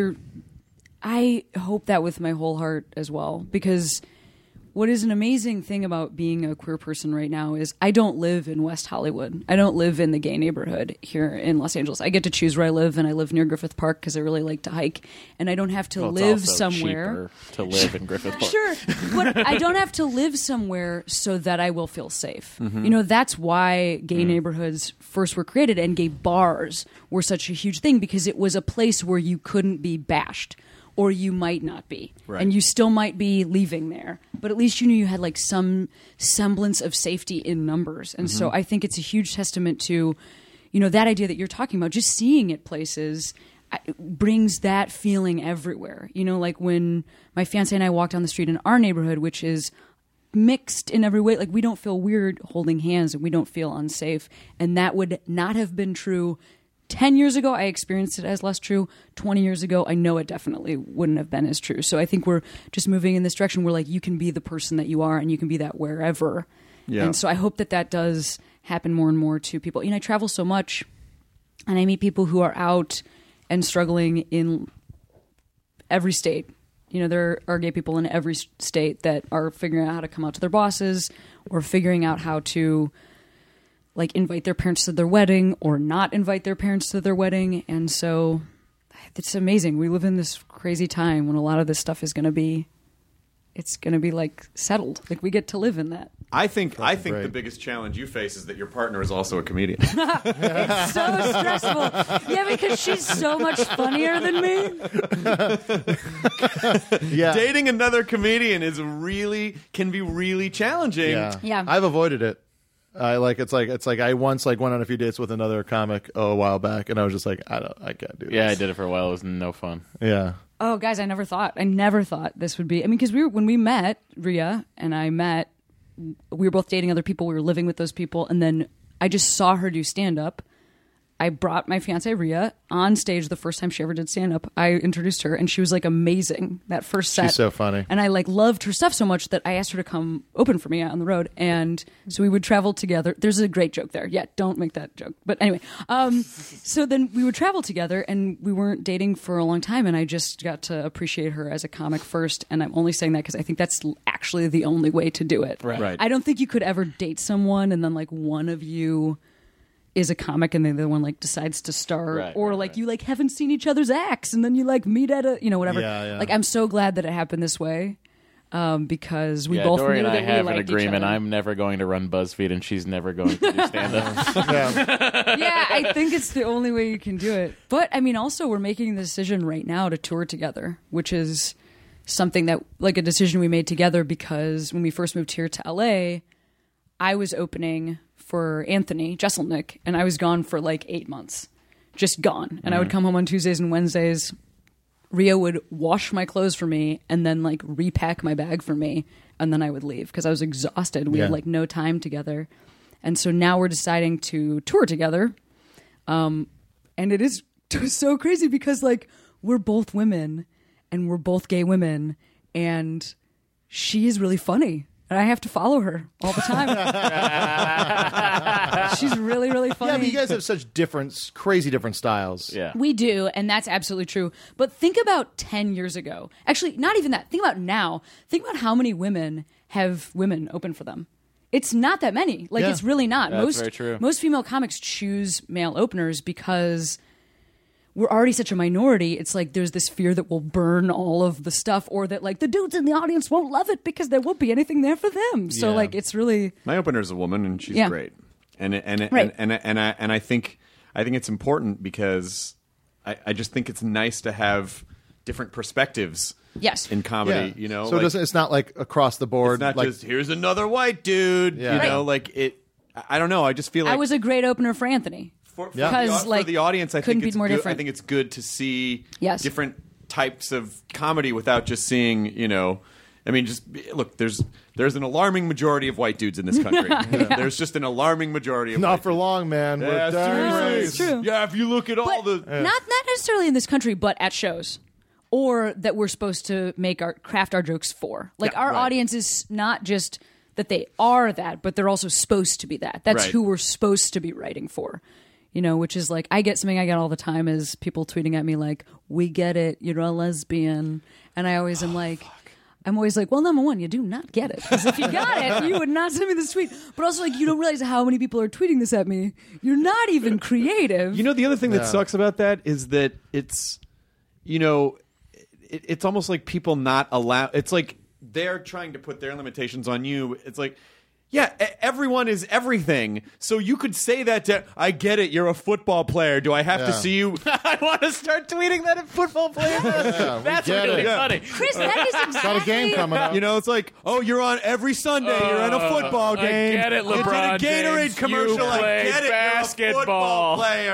I hope that with my whole heart as well, because what is an amazing thing about being a queer person right now is I don't live in West Hollywood. I don't live in the gay neighborhood here in Los Angeles. I get to choose where I live, and I live near Griffith Park because I really like to hike, and I don't have to
Well, it's
live
also
somewhere.
cheaper to live in Griffith Park.
Sure, but I don't have to live somewhere so that I will feel safe. That's why gay neighborhoods first were created, and gay bars were such a huge thing, because it was a place where you couldn't be bashed, or you might not be,
Right.
and you still might be leaving there, but at least you knew you had like some semblance of safety in numbers. And so I think it's a huge testament to, that idea that you're talking about. Just seeing it places brings that feeling everywhere. Like when my fiance and I walk down the street in our neighborhood, which is mixed in every way, like we don't feel weird holding hands and we don't feel unsafe, and that would not have been true 10 years ago. I experienced it as less true. 20 years ago, I know it definitely wouldn't have been as true. So I think we're just moving in this direction where like you can be the person that you are, and you can be that wherever.
Yeah.
And so I hope that does happen more and more to people. I travel so much, and I meet people who are out and struggling in every state. There are gay people in every state that are figuring out how to come out to their bosses, or figuring out how to like invite their parents to their wedding or not invite their parents to their wedding. And so it's amazing. We live in this crazy time when a lot of this stuff is going to be like settled. Like we get to live in that.
I think
great.
the biggest challenge you face is that your partner is also a comedian.
It's so stressful. Yeah, because she's so much funnier than me.
Yeah.
Dating another comedian can be really challenging.
Yeah.
I've avoided it. It's like I once went on a few dates with another comic a while back, and I was just like, I can't do this.
Yeah, I did it for a while. It was no fun.
Yeah.
Oh, guys, I never thought this would be. Because when we met, Rhea and I met, we were both dating other people. We were living with those people, and then I just saw her do stand up. I brought my fiance Rhea on stage the first time she ever did stand up. I introduced her, and she was like amazing that first set.
She's so funny.
And I like loved her stuff so much that I asked her to come open for me out on the road. And so we would travel together. There's a great joke there. Yeah, don't make that joke. But anyway, so then we would travel together, and we weren't dating for a long time. And I just got to appreciate her as a comic first. And I'm only saying that because I think that's actually the only way to do it.
Right.
I don't think you could ever date someone and then like one of you is a comic and the other one like decides to star,
Right,
or
right,
like
right.
you like haven't seen each other's acts and then you like meet at a whatever.
Yeah.
Like I'm so glad that it happened this way, because we
Yeah,
both
Dory
knew
and I
that we
have an
liked each
agreement.
other.
I'm never going to run BuzzFeed, and she's never going to do stand-up.
Yeah, I think it's the only way you can do it. But I mean, also we're making the decision right now to tour together, which is something that like a decision we made together, because when we first moved here to LA, I was opening for Anthony Jeselnik, and I was gone for like 8 months, just gone. And I would come home on Tuesdays and Wednesdays. Rhea would wash my clothes for me and then like repack my bag for me, and then I would leave because I was exhausted. We had like no time together. And so now we're deciding to tour together. And it is so crazy because like we're both women and we're both gay women, and she is really funny. And I have to follow her all the time. She's really, really funny.
Yeah, but you guys have such crazy different styles.
Yeah.
We do, and that's absolutely true. But think about 10 years ago. Actually, not even that. Think about now. Think about how many women have women open for them. It's not that many. Like,
Yeah.
it's really not.
That's very true.
Most female comics choose male openers because we're already such a minority. It's like there's this fear that we'll burn all of the stuff, or that like the dudes in the audience won't love it because there won't be anything there for them. So
Yeah.
like it's really
My opener's a woman, and she's
Yeah.
great. And
Right.
I think it's important because I just think it's nice to have different perspectives
Yes.
in comedy.
Yeah.
You know,
so
like,
it's not like across the board.
it's not
like,
just here's another white dude.
Yeah.
You
Right.
know, like it. I don't know. I just feel like
I was a great opener for Anthony.
for
Because,
for
like,
the audience, I
couldn't
think
be
it's
more
good.
different.
I think it's good to see
Yes.
different types of comedy without just seeing, you know. I mean, just look. There's an alarming majority of white dudes in this country. There's just an alarming majority of
not
white
for long, man.
Yeah,
We're dying.
seriously.
It's true.
Yeah, if you look at all
But
the
not necessarily in this country, but at shows. Or that we're supposed to craft our jokes for. Like
Yeah,
our
right.
audience is not just that they are that, but they're also supposed to be that. That's
Right.
who we're supposed to be writing for. You know, which is like, I get something I get all the time is people tweeting at me like, we get it, you're a lesbian. And I always am like, I'm always like, well, number one, you do not get it. Because if you got it, you would not send me this tweet. But also, like, you don't realize how many people are tweeting this at me. You're not even creative.
You know, the other thing that sucks about that is that it's, you know, it's almost like people not allow. It's like they're trying to put their limitations on you. It's like, yeah, everyone is everything. So you could say that to, I get it, you're a football player. Do I have to
Yeah.
see you?
I want to start tweeting that at football players.
Yeah, we
That's
get
really
it.
funny.
Chris, that is exactly...
Got a game coming up.
You know, it's like, oh, you're on every Sunday. You're in a football
I
game.
get it,
You did
LeBron
a Gatorade
James.
commercial.
You
I
play
get it. You're a
basketball.
football player.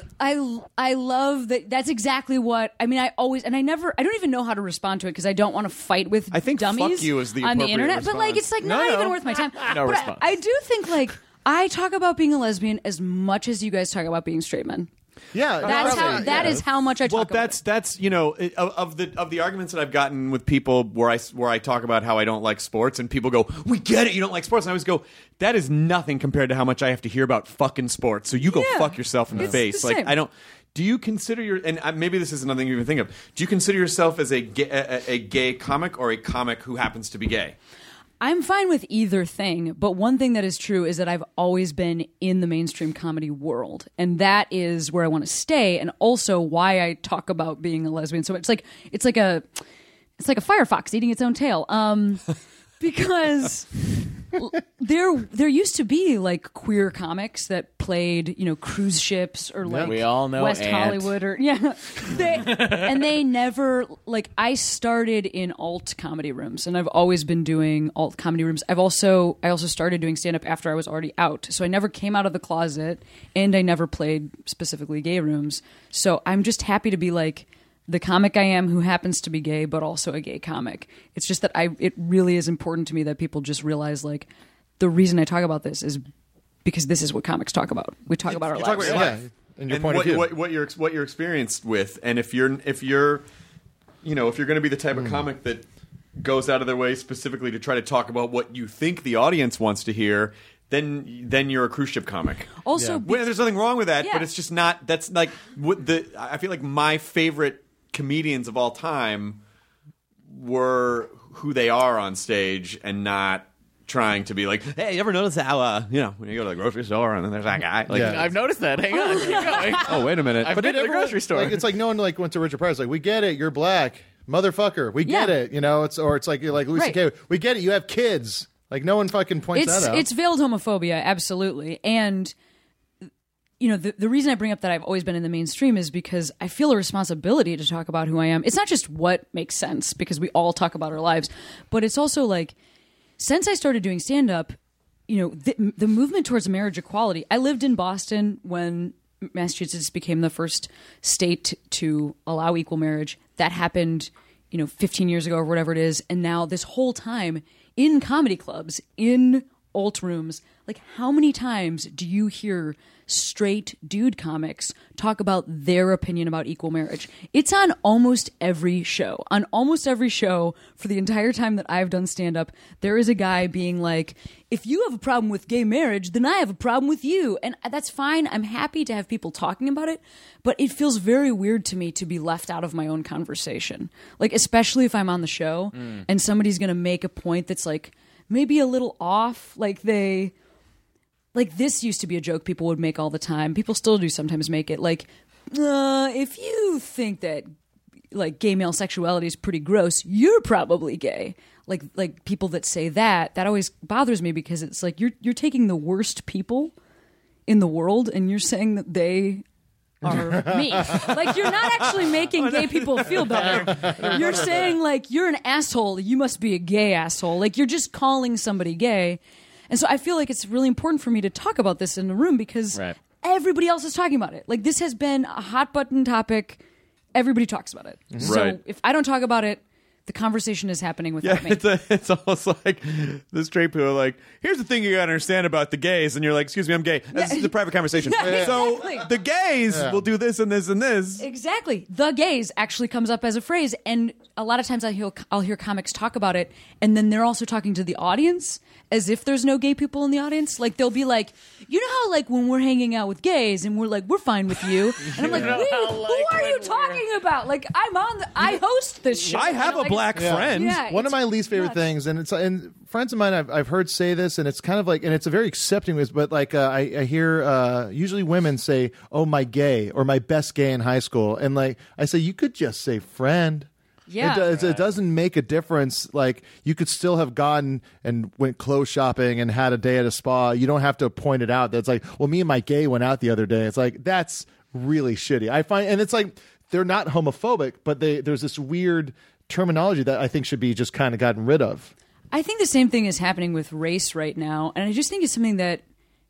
I love that. That's exactly what I mean. I always and I don't even know how to respond to it because I don't want to fight with
I think
dummies
fuck you is the
on the
appropriate
internet. But like,
response.
it's like not even worth my time.
No
but
response.
I do think like I talk about being a lesbian as much as you guys talk about being straight men.
Yeah,
That's
probably,
how. That is how much I talk.
Well,
about
that's you know of the arguments that I've gotten with people where I talk about how I don't like sports and people go, we get it, you don't like sports, and I always go, that is nothing compared to how much I have to hear about fucking sports. So you go
Yeah.
fuck yourself in the
It's
face.
the
Like
same.
I don't. Do you consider and maybe this is another thing you even think of? Do you consider yourself as a gay comic or a comic who happens to be gay?
I'm fine with either thing, but one thing that is true is that I've always been in the mainstream comedy world, and that is where I want to stay, and also why I talk about being a lesbian. So it's like a firefox eating its own tail, because there used to be like queer comics that played, you know, cruise ships or like
We all know
West
Ant.
Hollywood or they never like. I started in alt comedy rooms, and I've always been doing alt comedy rooms. I also started doing stand up after I was already out, so I never came out of the closet, and I never played specifically gay rooms. So I'm just happy to be like the comic I am who happens to be gay, but also a gay comic. It's just that it really is important to me that people just realize like the reason I talk about this is because this is what comics talk about. We talk about our
You talk
lives.
about your
Yeah,
life.
and your
and
point of view.
what you're experienced with, and if you're you know, if you're going to be the type of comic that goes out of their way specifically to try to talk about what you think the audience wants to hear, then you're a cruise ship comic.
Also,
Well, there's nothing wrong with that,
Yeah.
but it's just not. That's like I feel like my favorite comedians of all time were who they are on stage and not trying to be like, hey, you ever notice how you know, when you go to the grocery store and then there's that guy like,
Yeah.
I've noticed that. Hang on. Keep going.
oh wait a minute,
I've been to the grocery store.
Like, it's like no one like went to Richard Pryor. It's like, we get it, you're black, motherfucker. We get
Yeah.
it. You know, it's like you're like Louis
Right.
C.K. We get it. You have kids. Like no one fucking points that out.
It's veiled homophobia, absolutely. And you know, the reason I bring up that I've always been in the mainstream is because I feel a responsibility to talk about who I am. It's not just what makes sense, because we all talk about our lives, but it's also like, since I started doing stand-up, you know, the movement towards marriage equality. I lived in Boston when Massachusetts became the first state to allow equal marriage. That happened, you know, 15 years ago or whatever it is. And now this whole time in comedy clubs, in alt rooms, like how many times do you hear straight dude comics talk about their opinion about equal marriage? It's on almost every show. On almost every show for the entire time that I've done stand-up, there is a guy being like, if you have a problem with gay marriage, then I have a problem with you. And that's fine. I'm happy to have people talking about it, but it feels very weird to me to be left out of my own conversation. Like, especially if I'm on the show and somebody's going to make a point that's like maybe a little off, like this used to be a joke people would make all the time. People still do sometimes make it. Like, if you think that like gay male sexuality is pretty gross, you're probably gay. Like people that say that always bothers me, because it's like you're taking the worst people in the world and you're saying that they are me. Like, you're not actually making gay people feel better. You're saying, like, you're an asshole. You must be a gay asshole. Like, you're just calling somebody gay. And so I feel like it's really important for me to talk about this in the room because everybody else is talking about it. Like, this has been a hot button topic. Everybody talks about it. So if I don't talk about it, the conversation is happening without me.
It's almost like the straight people are like, here's the thing you gotta understand about the gays, and you're like, excuse me, I'm gay. This is a private conversation.
Yeah,
so
exactly.
the gays will do this and this and this.
Exactly. The gays actually comes up as a phrase, and a lot of times I'll hear comics talk about it, and then they're also talking to the audience as if there's no gay people in the audience. Like, they'll be like, you know how, like, when we're hanging out with gays and we're like, we're fine with you, and I'm like, who are you talking about? Like, I host this show.
I have a black friend.
Yeah,
One of my least favorite things, and friends of mine I've heard say this, and it's kind of like, and it's a very accepting way, but like I hear usually women say, "Oh, my gay," or "my best gay in high school," and like I say, you could just say friend.
Yeah,
it doesn't make a difference. Like, you could still have gone and went clothes shopping and had a day at a spa. You don't have to point it out. That's like, well, me and my gay went out the other day. It's like, that's really shitty. I find, and it's like, they're not homophobic, but there's this weird terminology that I think should be just kind of gotten rid of.
I think the same thing is happening with race right now, and I just think it's something that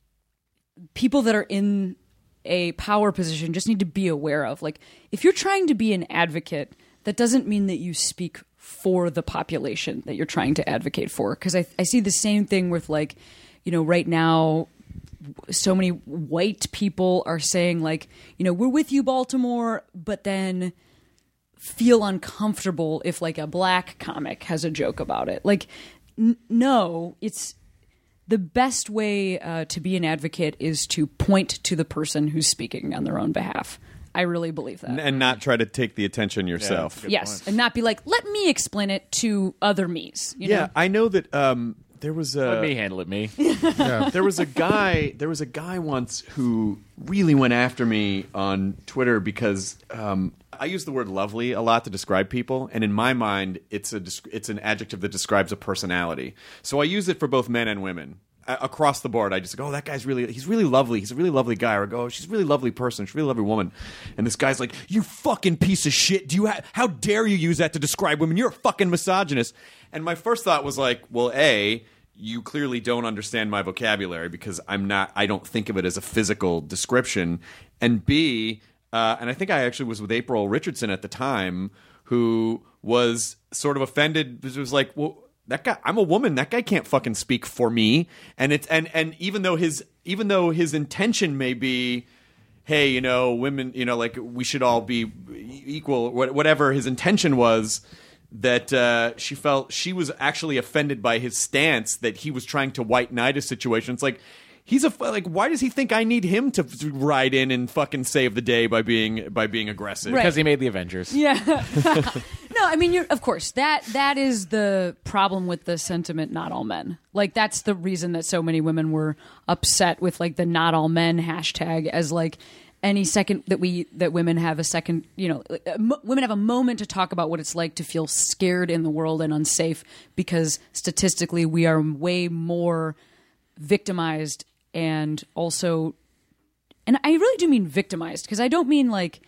people that are in a power position just need to be aware of. Like, if you're trying to be an advocate, that doesn't mean that you speak for the population that you're trying to advocate for. Because I see the same thing with, like, you know, right now, so many white people are saying, like, you know, we're with you, Baltimore, but then feel uncomfortable if, like, a black comic has a joke about it. Like, no, it's the best way to be an advocate is to point to the person who's speaking on their own behalf. I really believe that.
And not try to take the attention yourself.
Yes, and not be like, let me explain it to other me's. You know?
I know that there was a...
Let me handle it, me.
There was a guy once who really went after me on Twitter because I use the word lovely a lot to describe people, and in my mind, it's an adjective that describes a personality. So I use it for both men and women. Across the board, I just go, oh, that guy's he's really lovely. He's a really lovely guy. Or I go, oh, she's a really lovely person. She's a really lovely woman. And this guy's like, you fucking piece of shit. How dare you use that to describe women? You're a fucking misogynist. And my first thought was like, well, A, you clearly don't understand my vocabulary because I don't think of it as a physical description. And B, and I think I actually was with April Richardson at the time, who was sort of offended. It was like, well, that guy, I'm a woman. That guy can't fucking speak for me. And it's and even though his intention may be, hey, you know, women, you know, like we should all be equal. Whatever his intention was, that she felt she was actually offended by his stance that he was trying to white knight a situation. It's like, why does he think I need him to ride in and fucking save the day by being aggressive?
Because he made the Avengers.
Yeah. No, I mean, of course, that is the problem with the sentiment, not all men. Like, that's the reason that so many women were upset with, like, the not all men hashtag, as, like, any second that women have a second, you know, women have a moment to talk about what it's like to feel scared in the world and unsafe, because statistically we are way more victimized. And also, and I really do mean victimized, because I don't mean like,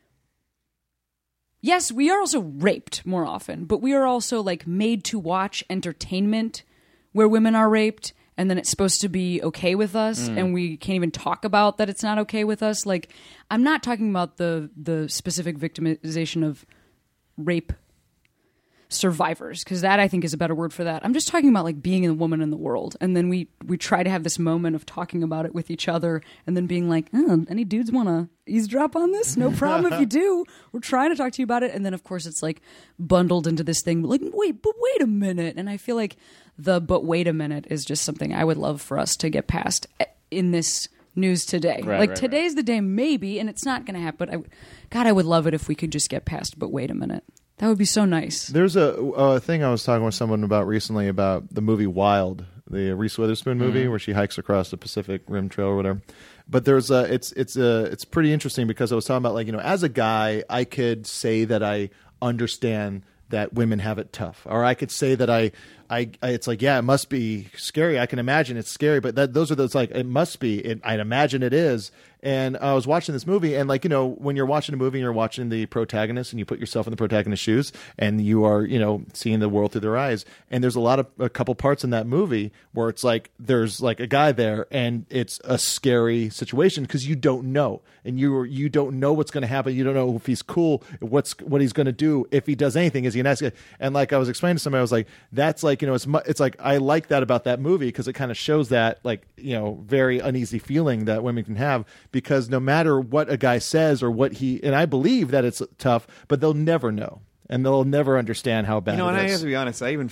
yes, we are also raped more often, but we are also like made to watch entertainment where women are raped, and then it's supposed to be okay with us, and we can't even talk about that it's not okay with us. Like, I'm not talking about the specific victimization of rape survivors, because that I think is a better word for that. I'm just talking about like being a woman in the world, and then we try to have this moment of talking about it with each other, and then being like, oh, any dudes want to eavesdrop on this? No problem if you do. We're trying to talk to you about it. And then of course it's like bundled into this thing like, wait a minute. And I feel like but wait a minute is just something I would love for us to get past in this news today. Today's the day, maybe, and it's not going to happen, but I would love it if we could just get past but wait a minute. That would be so nice.
There's a thing I was talking with someone about recently about the movie Wild, the Reese Witherspoon movie where she hikes across the Pacific Rim Trail or whatever. But there's it's pretty interesting, because I was talking about, like, you know, as a guy, I could say that I understand that women have it tough, or I could say that I it's like, yeah, it must be scary. I can imagine it's scary, but those are those, like, it must be. I'd imagine it is. And I was watching this movie, and like, when you're watching a movie and you're watching the protagonist and you put yourself in the protagonist's shoes and you are, seeing the world through their eyes. And there's a couple parts in that movie where it's like, there's like a guy there and it's a scary situation because you don't know. And you don't know what's going to happen. You don't know if he's cool, what he's going to do, if he does anything. Is he an nice guy? And like I was explaining to somebody, I was like, that's like, it's like, I like that about that movie because it kind of shows that like, very uneasy feeling that women can have, because no matter what a guy says or and I believe that it's tough, but they'll never know and they'll never understand how bad it is.
And I have to be honest, I even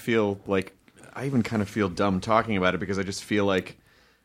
kind of feel dumb talking about it because I just feel like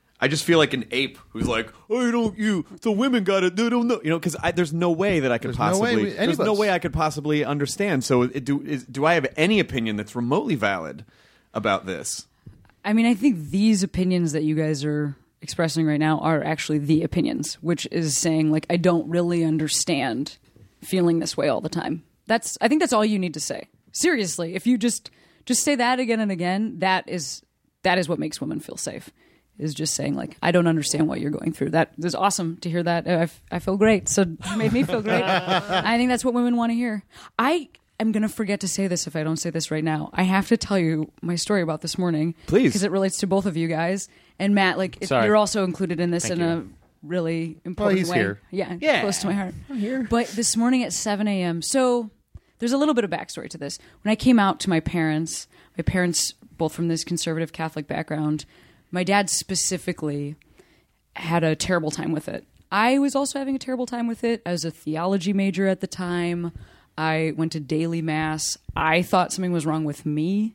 an ape who's like, the women got it. They don't know, because there's no way that I could there's no way I could possibly understand. So do I have any opinion that's remotely valid about this?
I mean, I think these opinions that you guys are expressing right now are actually the opinions, which is saying like, I don't really understand feeling this way all the time. I think that's all you need to say. Seriously, if you just say that again and again, that is what makes women feel safe. Is just saying like, I don't understand what you're going through. That is awesome to hear that. I feel great. So it made me feel great. I think that's what women want to hear. I am going to forget to say this if I don't say this right now. I have to tell you my story about this morning.
Please.
Because it relates to both of you guys. And Matt, you're also included in this a really important
he's
way.
Here.
Yeah, close to my heart. I'm here. But this morning at 7 a.m. So there's a little bit of backstory to this. When I came out to my parents both from this conservative Catholic background, my dad specifically had a terrible time with it. I was also having a terrible time with it. I was a theology major at the time. I went to daily mass. I thought something was wrong with me.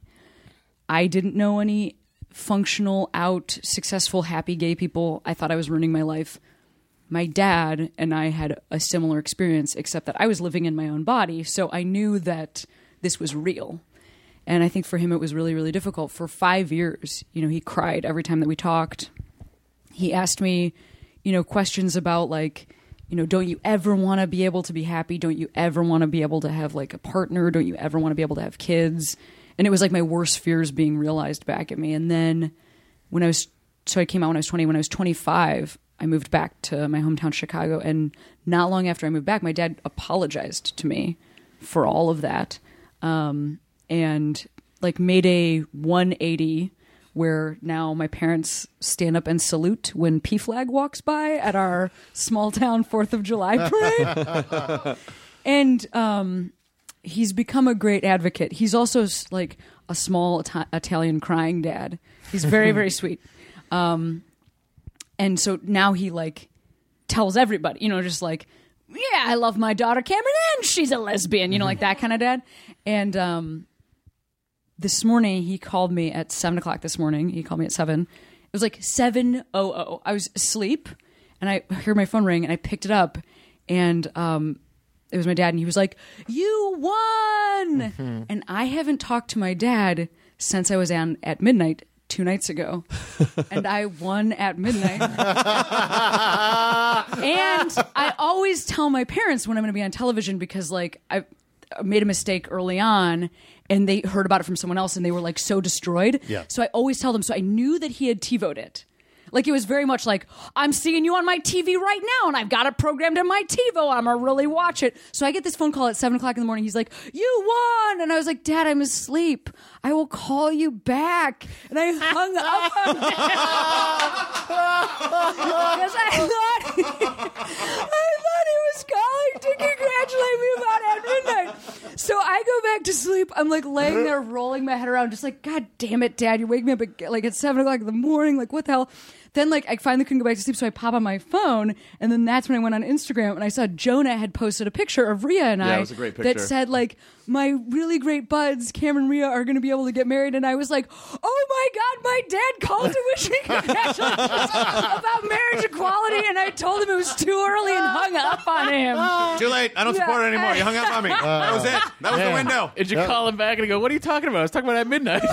I didn't know any functional, successful, happy gay people. I thought I was ruining my life. My dad and I had a similar experience, except that I was living in my own body, so I knew that this was real. And I think for him it was really, really difficult. For 5 years, he cried every time that we talked. He asked me, questions about like, don't you ever want to be able to be happy? Don't you ever want to be able to have like a partner? Don't you ever want to be able to have kids? And it was like my worst fears being realized back at me. And then I came out when I was 20. When I was 25, I moved back to my hometown, Chicago. And not long after I moved back, my dad apologized to me for all of that. And like made a 180 where now my parents stand up and salute when PFLAG walks by at our small town 4th of July parade. And he's become a great advocate. He's also like a small Italian crying dad. He's very, very sweet. And so now he like tells everybody, just like, yeah, I love my daughter Cameron and she's a lesbian, like that kind of dad. And this morning, he called me at 7 o'clock this morning. He called me at 7. It was like 7:00. I was asleep, and I heard my phone ring, and I picked it up, and it was my dad, and he was like, "You won!" Mm-hmm. And I haven't talked to my dad since I was on at midnight 2 nights ago, and I won at midnight. And I always tell my parents when I'm going to be on television because, like, I made a mistake early on, and they heard about it from someone else, and they were like so destroyed.
Yeah.
So I always tell them. So I knew that he had TiVo'd it. Like, it was very much like, I'm seeing you on my TV right now, and I've got it programmed in my TiVo. I'm going to really watch it. So I get this phone call at 7 o'clock in the morning. He's like, you won. And I was like, Dad, I'm asleep. I will call you back. And I hung up on him. Because I thought he was calling to congratulate me about at midnight. So I go back to sleep. I'm like laying there rolling my head around, just like, God damn it, Dad. You wake me up at 7 o'clock in the morning. Like, what the hell? Then, like, I finally couldn't go back to sleep, so I pop on my phone, and then that's when I went on Instagram, and I saw Jonah had posted a picture of Rhea and I
it was a great picture.
that said, like, my really great buds, Cameron and Rhea, are going to be able to get married, and I was like, oh my God, my dad called to wish me congratulations about marriage equality, and I told him it was too early and hung up on him.
Too late. I don't support it anymore. You hung up on me. That was it. That was the window.
Did you call him back and go, what are you talking about? I was talking about at midnight.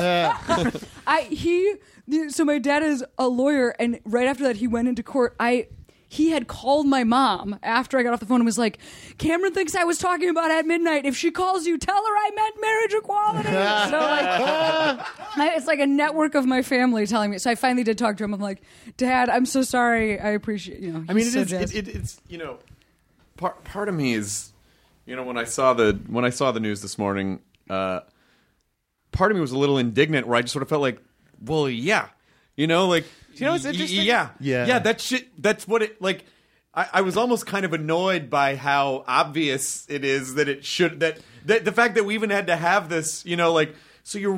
So my dad is a lawyer, and right after that, he went into court. He had called my mom after I got off the phone and was like, Cameron thinks I was talking about at midnight. If she calls you, tell her I meant marriage equality. So, like, It's like a network of my family telling me. So I finally did talk to him. I'm like, Dad, I'm so sorry. I appreciate
I mean,
he's so jazzed.
it's part of me is, when I saw the news this morning, part of me was a little indignant where I just sort of felt like, well, yeah, it's interesting. Yeah, that shit. That's what it like. I was almost kind of annoyed by how obvious it is that it should that the fact that we even had to have this, so you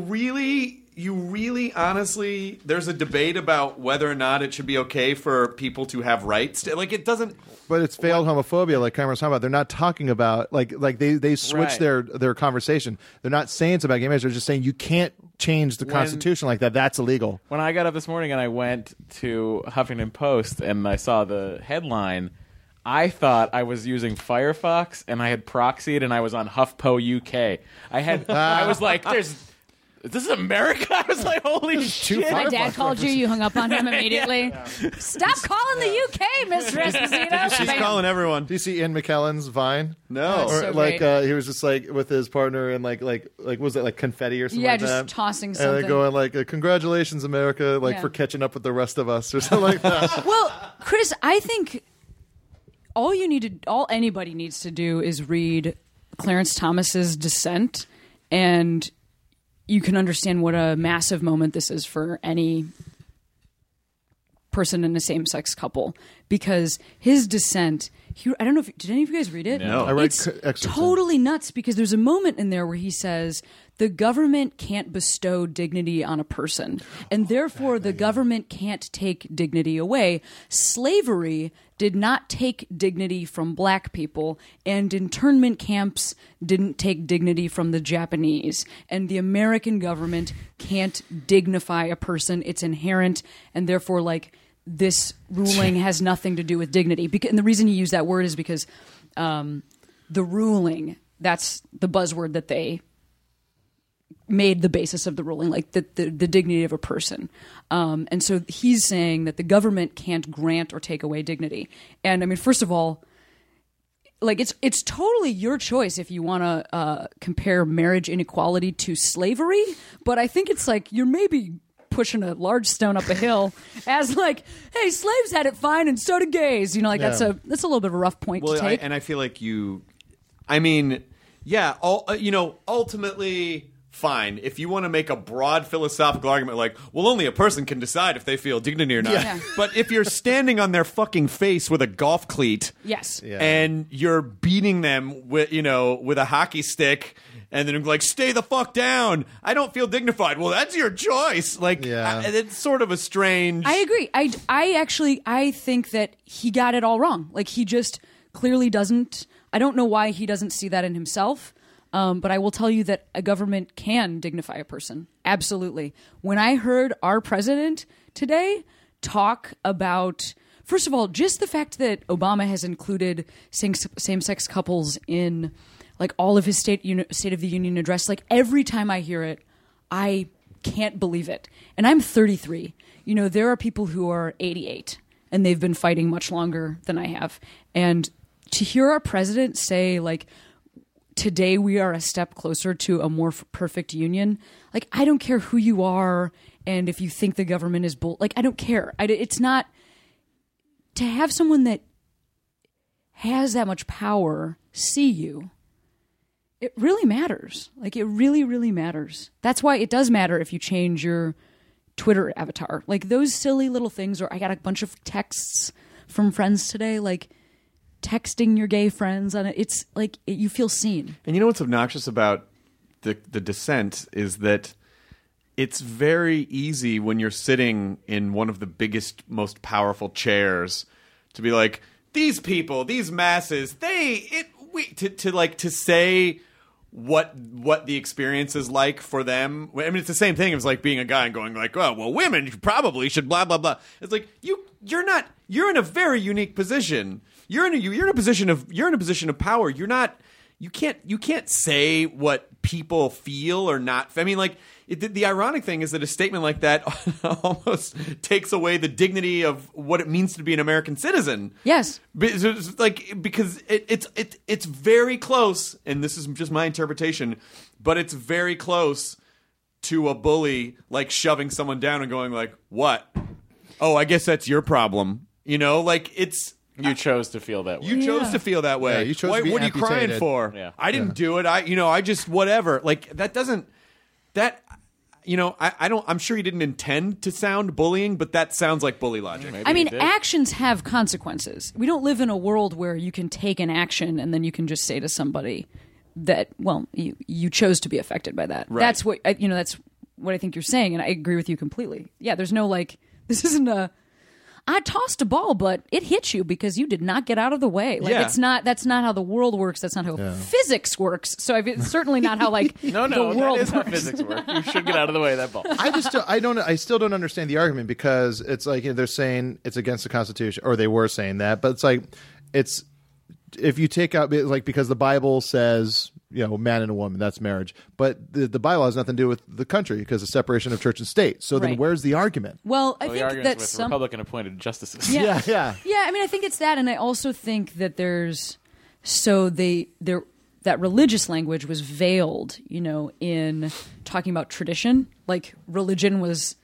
really honestly, there's a debate about whether or not it should be okay for people to have rights. Like it doesn't.
But it's veiled homophobia, like Cameron's talking about. They're not talking about like they switch their conversation. They're not saying it's about gay marriage. They're just saying you can't change the Constitution like that. That's illegal.
When I got up this morning and I went to Huffington Post and I saw the headline, I thought I was using Firefox and I had proxied and I was on HuffPo UK. I was like, this is America? I was like, holy shit.
My dad called you. You hung up on him immediately. Yeah. Stop calling the UK, Mr. Esposito.
She's calling everyone.
Do you see Ian McKellen's Vine?
No.
Or
so
he was just like with his partner and like was it like confetti or something like that?
Yeah, just tossing something.
And they're going like, congratulations, America, for catching up with the rest of us or something like that.
Well, Chris, I think all anybody needs to do is read Clarence Thomas's Dissent, and you can understand what a massive moment this is for any person in a same-sex couple, because his dissent, I don't know if did any of you guys read it?
No.
I read
It's
excerpts.
totally nuts because there's a moment in there where he says the government can't bestow dignity on a person, and therefore the government can't take dignity away. Slavery did not take dignity from black people, and internment camps didn't take dignity from the Japanese, and the American government can't dignify a person. It's inherent, and therefore this ruling has nothing to do with dignity. And the reason you use that word is because the ruling, that's the buzzword that they made the basis of the ruling, like the dignity of a person. And so he's saying that the government can't grant or take away dignity. And I mean, first of all, it's totally your choice if you want to compare marriage inequality to slavery, but I think it's you're maybe pushing a large stone up a hill as hey, slaves had it fine and so did gays. That's a little bit of a rough point to take.
I feel like ultimately, fine. If you want to make a broad philosophical argument only a person can decide if they feel dignity or not.
Yeah.
But if you're standing on their fucking face with a golf cleat,
yes,
and you're beating them with a hockey stick, and then stay the fuck down, I don't feel dignified. Well, that's your choice. It's sort of a strange.
I agree. I think that he got it all wrong. He just clearly doesn't. I don't know why he doesn't see that in himself. But I will tell you that a government can dignify a person. Absolutely. When I heard our president today talk about, first of all, just the fact that Obama has included same-sex couples in all of his State of the Union address, every time I hear it, I can't believe it. And I'm 33. There are people who are 88, and they've been fighting much longer than I have. And to hear our president say, today we are a step closer to a more perfect union. I don't care who you are, and if you think the government is I don't care. It's not to have someone that has that much power see you. It really matters. It really, really matters. That's why it does matter if you change your Twitter avatar. Those silly little things. Or I got a bunch of texts from friends today, texting your gay friends on it. It's you feel seen.
And you know what's obnoxious about the dissent is that it's very easy when you're sitting in one of the biggest, most powerful chairs to be these people, these masses, to say what the experience is like for them. I mean, it's the same thing as being a guy and going oh, well, women probably should blah blah blah. It's you're in a very unique position. You're in a position of power. You can't say what people feel or not. I mean, the ironic thing is that a statement like that almost takes away the dignity of what it means to be an American citizen.
Yes,
because it's very close, and this is just my interpretation, but it's very close to a bully, like shoving someone down and going like, "What? Oh, I guess that's your problem." You know, like it's.
You chose to feel that way.
You chose to feel that way.
Yeah, you chose to be
what are you crying
amputated.
for?
Yeah.
I didn't do it. I just whatever. Like that doesn't. That. I don't. I'm sure he didn't intend to sound bullying, but that sounds like bully logic.
Maybe
I mean,
he did.
actions have consequences. We don't live in a world where you can take an action and then you can just say to somebody that, well, you chose to be affected by that.
Right.
That's what that's what I think you're saying, and I agree with you completely. Yeah, there's no like, this isn't I tossed a ball, but it hit you because you did not get out of the way. Like
Yeah.
it's not. That's not how the world works. That's not how physics works. So it's certainly not how like
No,
the world
that is how
works.
physics work. You should get out of the way of that ball.
I still don't understand the argument because it's like they're saying it's against the Constitution, or they were saying that, but it's like it's if you take out like because the Bible says man and a woman, that's marriage, but the Bible has nothing to do with the country because of separation of church and state. So then
Right.
where's the argument?
Well, I
The
think
arguments
that
with
some
Republican-appointed justices.
Yeah.
Yeah.
Yeah, I mean, I think it's that, and I also think that that religious language was veiled, in talking about tradition. Like religion was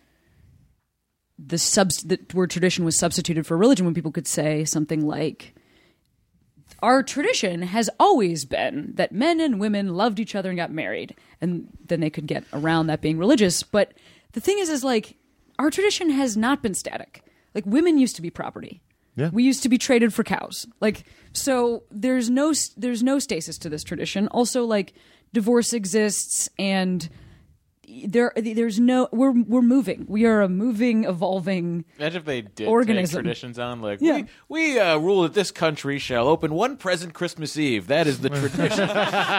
the word tradition was substituted for religion when people could say something like, our tradition has always been that men and women loved each other and got married, and then they could get around that being religious. But the thing is like, our tradition has not been static. Like women used to be property.
Yeah.
We used to be traded for cows. Like, so there's no stasis to this tradition. Also, like, divorce exists, and there's no we're moving. We are a moving, evolving.
Imagine if they did
organism.
take traditions on, like,
Yeah.
we rule that this country shall open one present Christmas Eve. That is the tradition.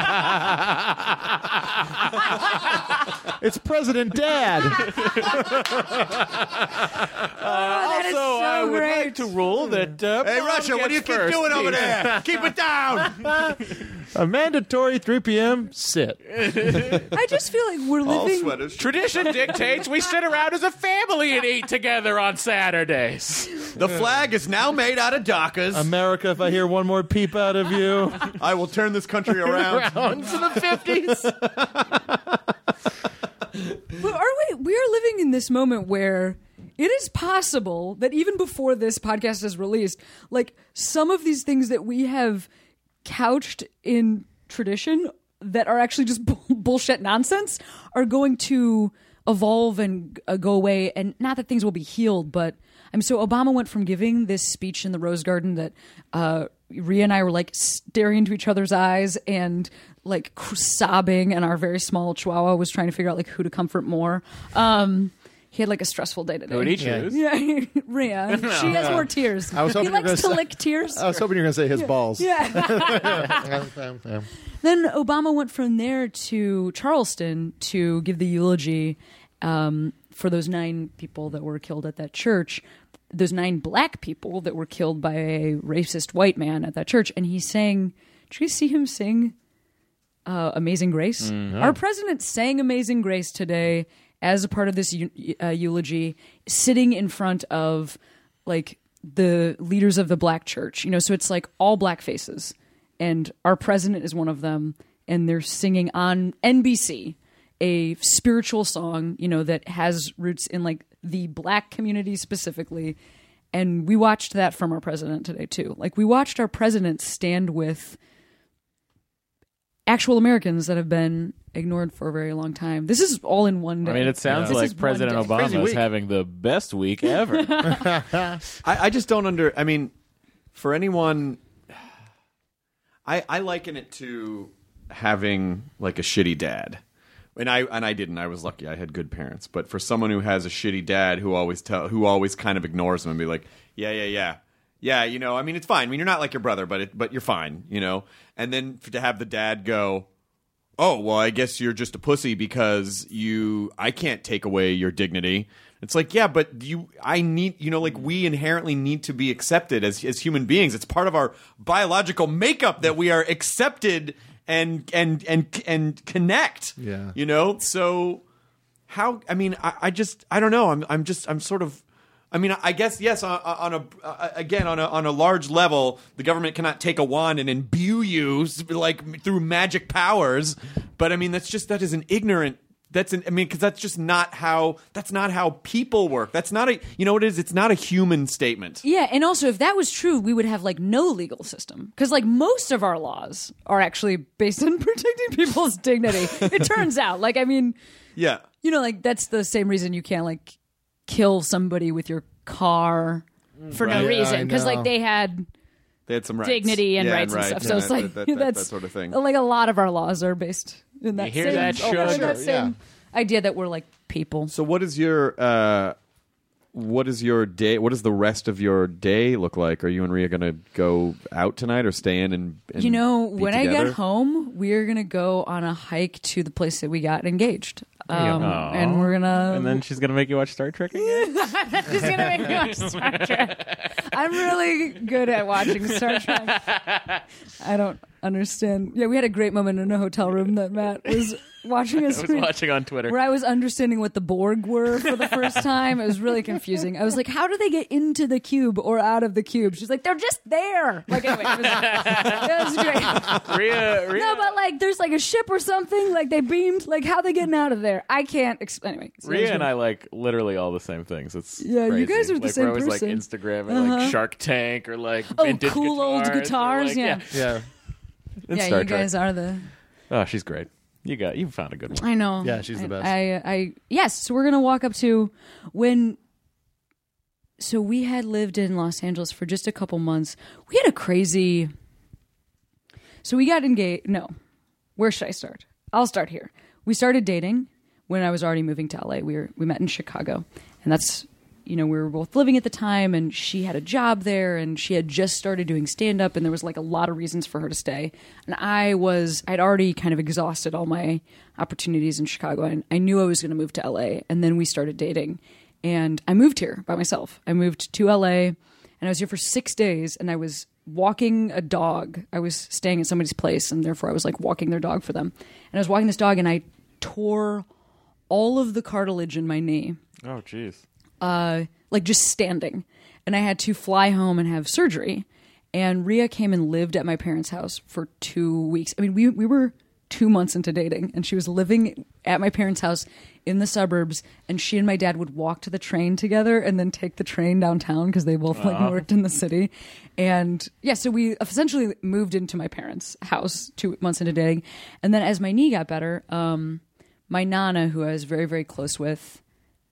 It's President Dad.
Also, I would like to rule that
Hey, Russia, what do you keep doing over there? Keep it down.
A mandatory 3 p.m. sit.
I just feel like we're
All
living.
sweaters.
Tradition dictates we sit around as a family and eat together on Saturdays.
The flag is now made out of Dakas.
America, if I hear one more peep out of you.
I will turn this country around.
Rounds in the 50s.
But we are living in this moment where it is possible that even before this podcast is released, like some of these things that we have couched in tradition that are actually just bullshit nonsense are going to evolve and go away. And not that things will be healed, but so Obama went from giving this speech in the Rose Garden that Rhea and I were like staring into each other's eyes and like sobbing, and our very small chihuahua was trying to figure out like who to comfort more. He had like a stressful day today.
Who would he choose?
Yeah, Rhea. She has more tears.
I was hoping
he
you were
likes to
gonna say-
lick tears.
I was hoping you were going to say his balls.
Yeah.
Yeah.
Then Obama went from there to Charleston to give the eulogy for those 9 people that were killed at that church, those 9 black people that were killed by a racist white man at that church. And he sang, did you see him sing Amazing Grace? Our president sang Amazing Grace today as a part of this eulogy, sitting in front of like the leaders of the black church. So it's like all black faces. And our president is one of them, and they're singing on NBC a spiritual song, that has roots in like the black community specifically. And we watched that from our president today too. Like we watched our president stand with actual Americans that have been ignored for a very long time. This is all in one day.
I mean, it sounds
This is
like
one
President
day.
Obama is
week.
having the best week ever.
I just don't I mean, for anyone, I liken it to having like a shitty dad. And I didn't. I was lucky. I had good parents. But for someone who has a shitty dad who always kind of ignores them and be like, yeah. I mean, it's fine. I mean, you're not like your brother, but you're fine. And then to have the dad go, oh, well, I guess you're just a pussy because I can't take away your dignity. It's like, yeah, but I need, we inherently need to be accepted as human beings. It's part of our biological makeup that we are accepted and connect.
Yeah.
So how? I mean, I don't know. I'm sort of. I mean, I guess yes. On a large level, the government cannot take a wand and imbue you like through magic powers. But I mean, that is an ignorant because that's just not how people work. That's not a, you know what it is? It's not a human statement.
Yeah, and also if that was true, we would have like no legal system because like most of our laws are actually based on protecting people's dignity. It turns out, like, I mean,
Yeah.
you know, like that's the same reason you can't like kill somebody with your car for no
Right.
reason
Yeah, I
because like
know.
they had
They had some rights.
dignity and
Yeah,
rights and stuff. So it's like
that
that's
sort of thing.
Like a lot of our laws are based in that
hear
same,
that,
in
Shug?
that same idea that we're like people.
So what is your day? What does the rest of your day look like? Are you and Rhea going to go out tonight or stay in and
You know,
be
when I
together?
get home, we're gonna go on a hike to the place that we got engaged, and we're gonna.
And then she's gonna make you watch Star Trek again.
She's gonna make me watch Star Trek. I'm really good at watching Star Trek. I don't understand. Yeah, we had a great moment in a hotel room that Matt was watching us.
I was watching on Twitter.
Where I was understanding what the Borg were for the first time. It was really confusing. I was like, how do they get into the cube or out of the cube? She's like, they're just there. Like, anyway, it was great.
Rhea,
No, but like, there's like a ship or something. Like, they beamed. Like, how they getting out of there? I can't explain. Anyway. So
Rhea and I like literally all the same things. It's
Yeah, you
crazy.
guys are the
like,
same
we're always
person.
like Instagram and like Shark Tank or like vintage
cool old
guitars or,
guitars,
like,
yeah.
Yeah.
And
Yeah,
Star
you
Trek.
guys are the.
Oh, she's great. You found a good one.
I know.
Yeah, she's the best.
Yes. So we're gonna walk up to when. So we had lived in Los Angeles for just a couple months. We had a crazy. So we got engaged. No, where should I start? I'll start here. We started dating when I was already moving to LA. We met in Chicago, and that's. You know, we were both living at the time, and she had a job there, and she had just started doing stand-up, and there was like a lot of reasons for her to stay. And I'd already kind of exhausted all my opportunities in Chicago, and I knew I was going to move to LA. And then we started dating, and I moved here by myself. I moved to LA, and I was here for 6 days, and I was walking a dog. I was staying at somebody's place, and therefore I was like walking their dog for them. And I was walking this dog, and I tore all of the cartilage in my knee.
Oh, jeez.
Like just standing. And I had to fly home and have surgery. And Rhea came and lived at my parents' house for 2 weeks. I mean, we were 2 months into dating, and she was living at my parents' house in the suburbs, and she and my dad would walk to the train together and then take the train downtown because they both like worked in the city. And yeah, so we essentially moved into my parents' house 2 months into dating. And then as my knee got better, my Nana, who I was very, very close with,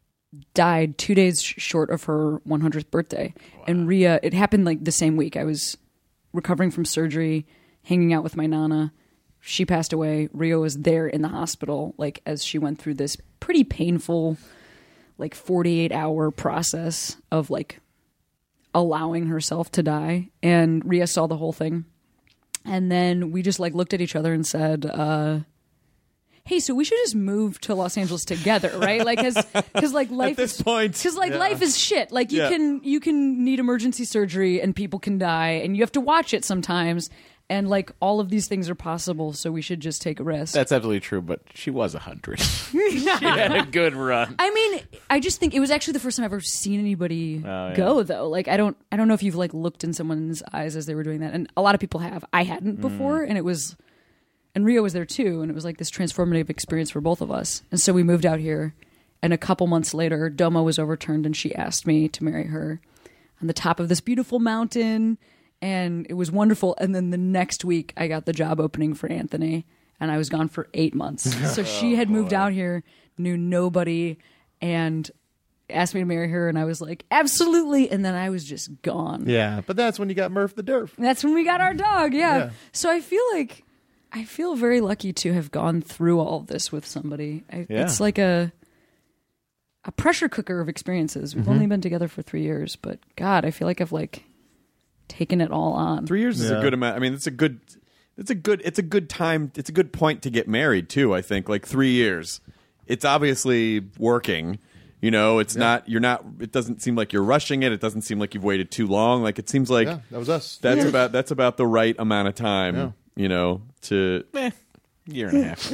died 2 days short of her 100th birthday. Wow. And Rhea, it happened like the same week. I was recovering from surgery, hanging out with my Nana. She passed away. Rhea was there in the hospital, like as she went through this pretty painful, like 48-hour process of like allowing herself to die. And Rhea saw the whole thing. And then we just like looked at each other and said, hey, so we should just move to Los Angeles together, right? Like, because like life
At this
is,
point,
because like life is shit. Like you can need emergency surgery and people can die and you have to watch it sometimes. And like all of these things are possible, so we should just take a risk.
That's absolutely true, but she was 100. She had a good run.
I mean, I just think it was actually the first time I've ever seen anybody go, though. Like, I don't know if you've like looked in someone's eyes as they were doing that, and a lot of people have. I hadn't before, and it was. And Rhea was there too, and it was like this transformative experience for both of us. And so we moved out here, and a couple months later, DOMA was overturned, and she asked me to marry her on the top of this beautiful mountain, and it was wonderful. And then the next week, I got the job opening for Anthony, and I was gone for 8 months. So she had moved out here, knew nobody, and asked me to marry her, and I was like, absolutely. And then I was just gone.
Yeah, but that's when you got Murph the Derf.
That's when we got our dog, yeah. So I feel very lucky to have gone through all of this with somebody. It's like a pressure cooker of experiences. We've only been together for 3 years, but God, I feel like I've like taken it all on.
3 years is a good amount. I mean, it's a good time. It's a good point to get married too. I think like 3 years. It's obviously working. You know, it's not. It doesn't seem like you're rushing it. It doesn't seem like you've waited too long. Like it seems like
that was us.
That's about the right amount of time. Yeah. You know, to
year and a half.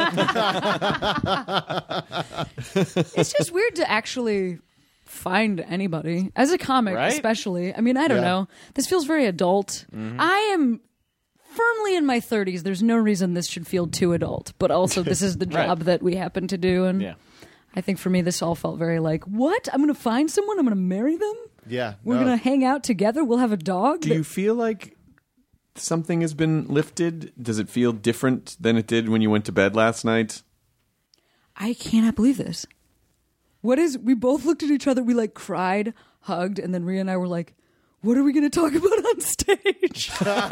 It's just weird to actually find anybody as a comic,
right?
especially. I mean, I don't know. This feels very adult. I am firmly in my 30s. There's no reason this should feel too adult, but also this is the job that we happen to do. And
Yeah.
I think for me, this all felt very like, what? I'm going to find someone. I'm going to marry them.
Yeah,
We're going to hang out together. We'll have a dog.
Do you feel like something has been lifted? Does it feel different than it did when you went to bed last night?
I cannot believe this. We both looked at each other. We like cried, hugged, and then Rhea and I were like, what are we going to talk about on stage?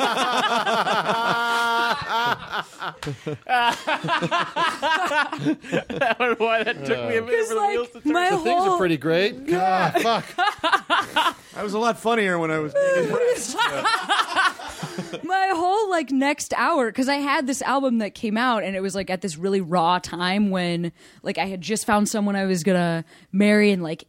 Why that took me a minute for the wheels to turn.
my
Things
whole
are pretty great. Ah, fuck.
I was a lot funnier when I was being impressed.
my whole like next hour, because I had this album that came out and it was like at this really raw time when like I had just found someone I was gonna marry, and like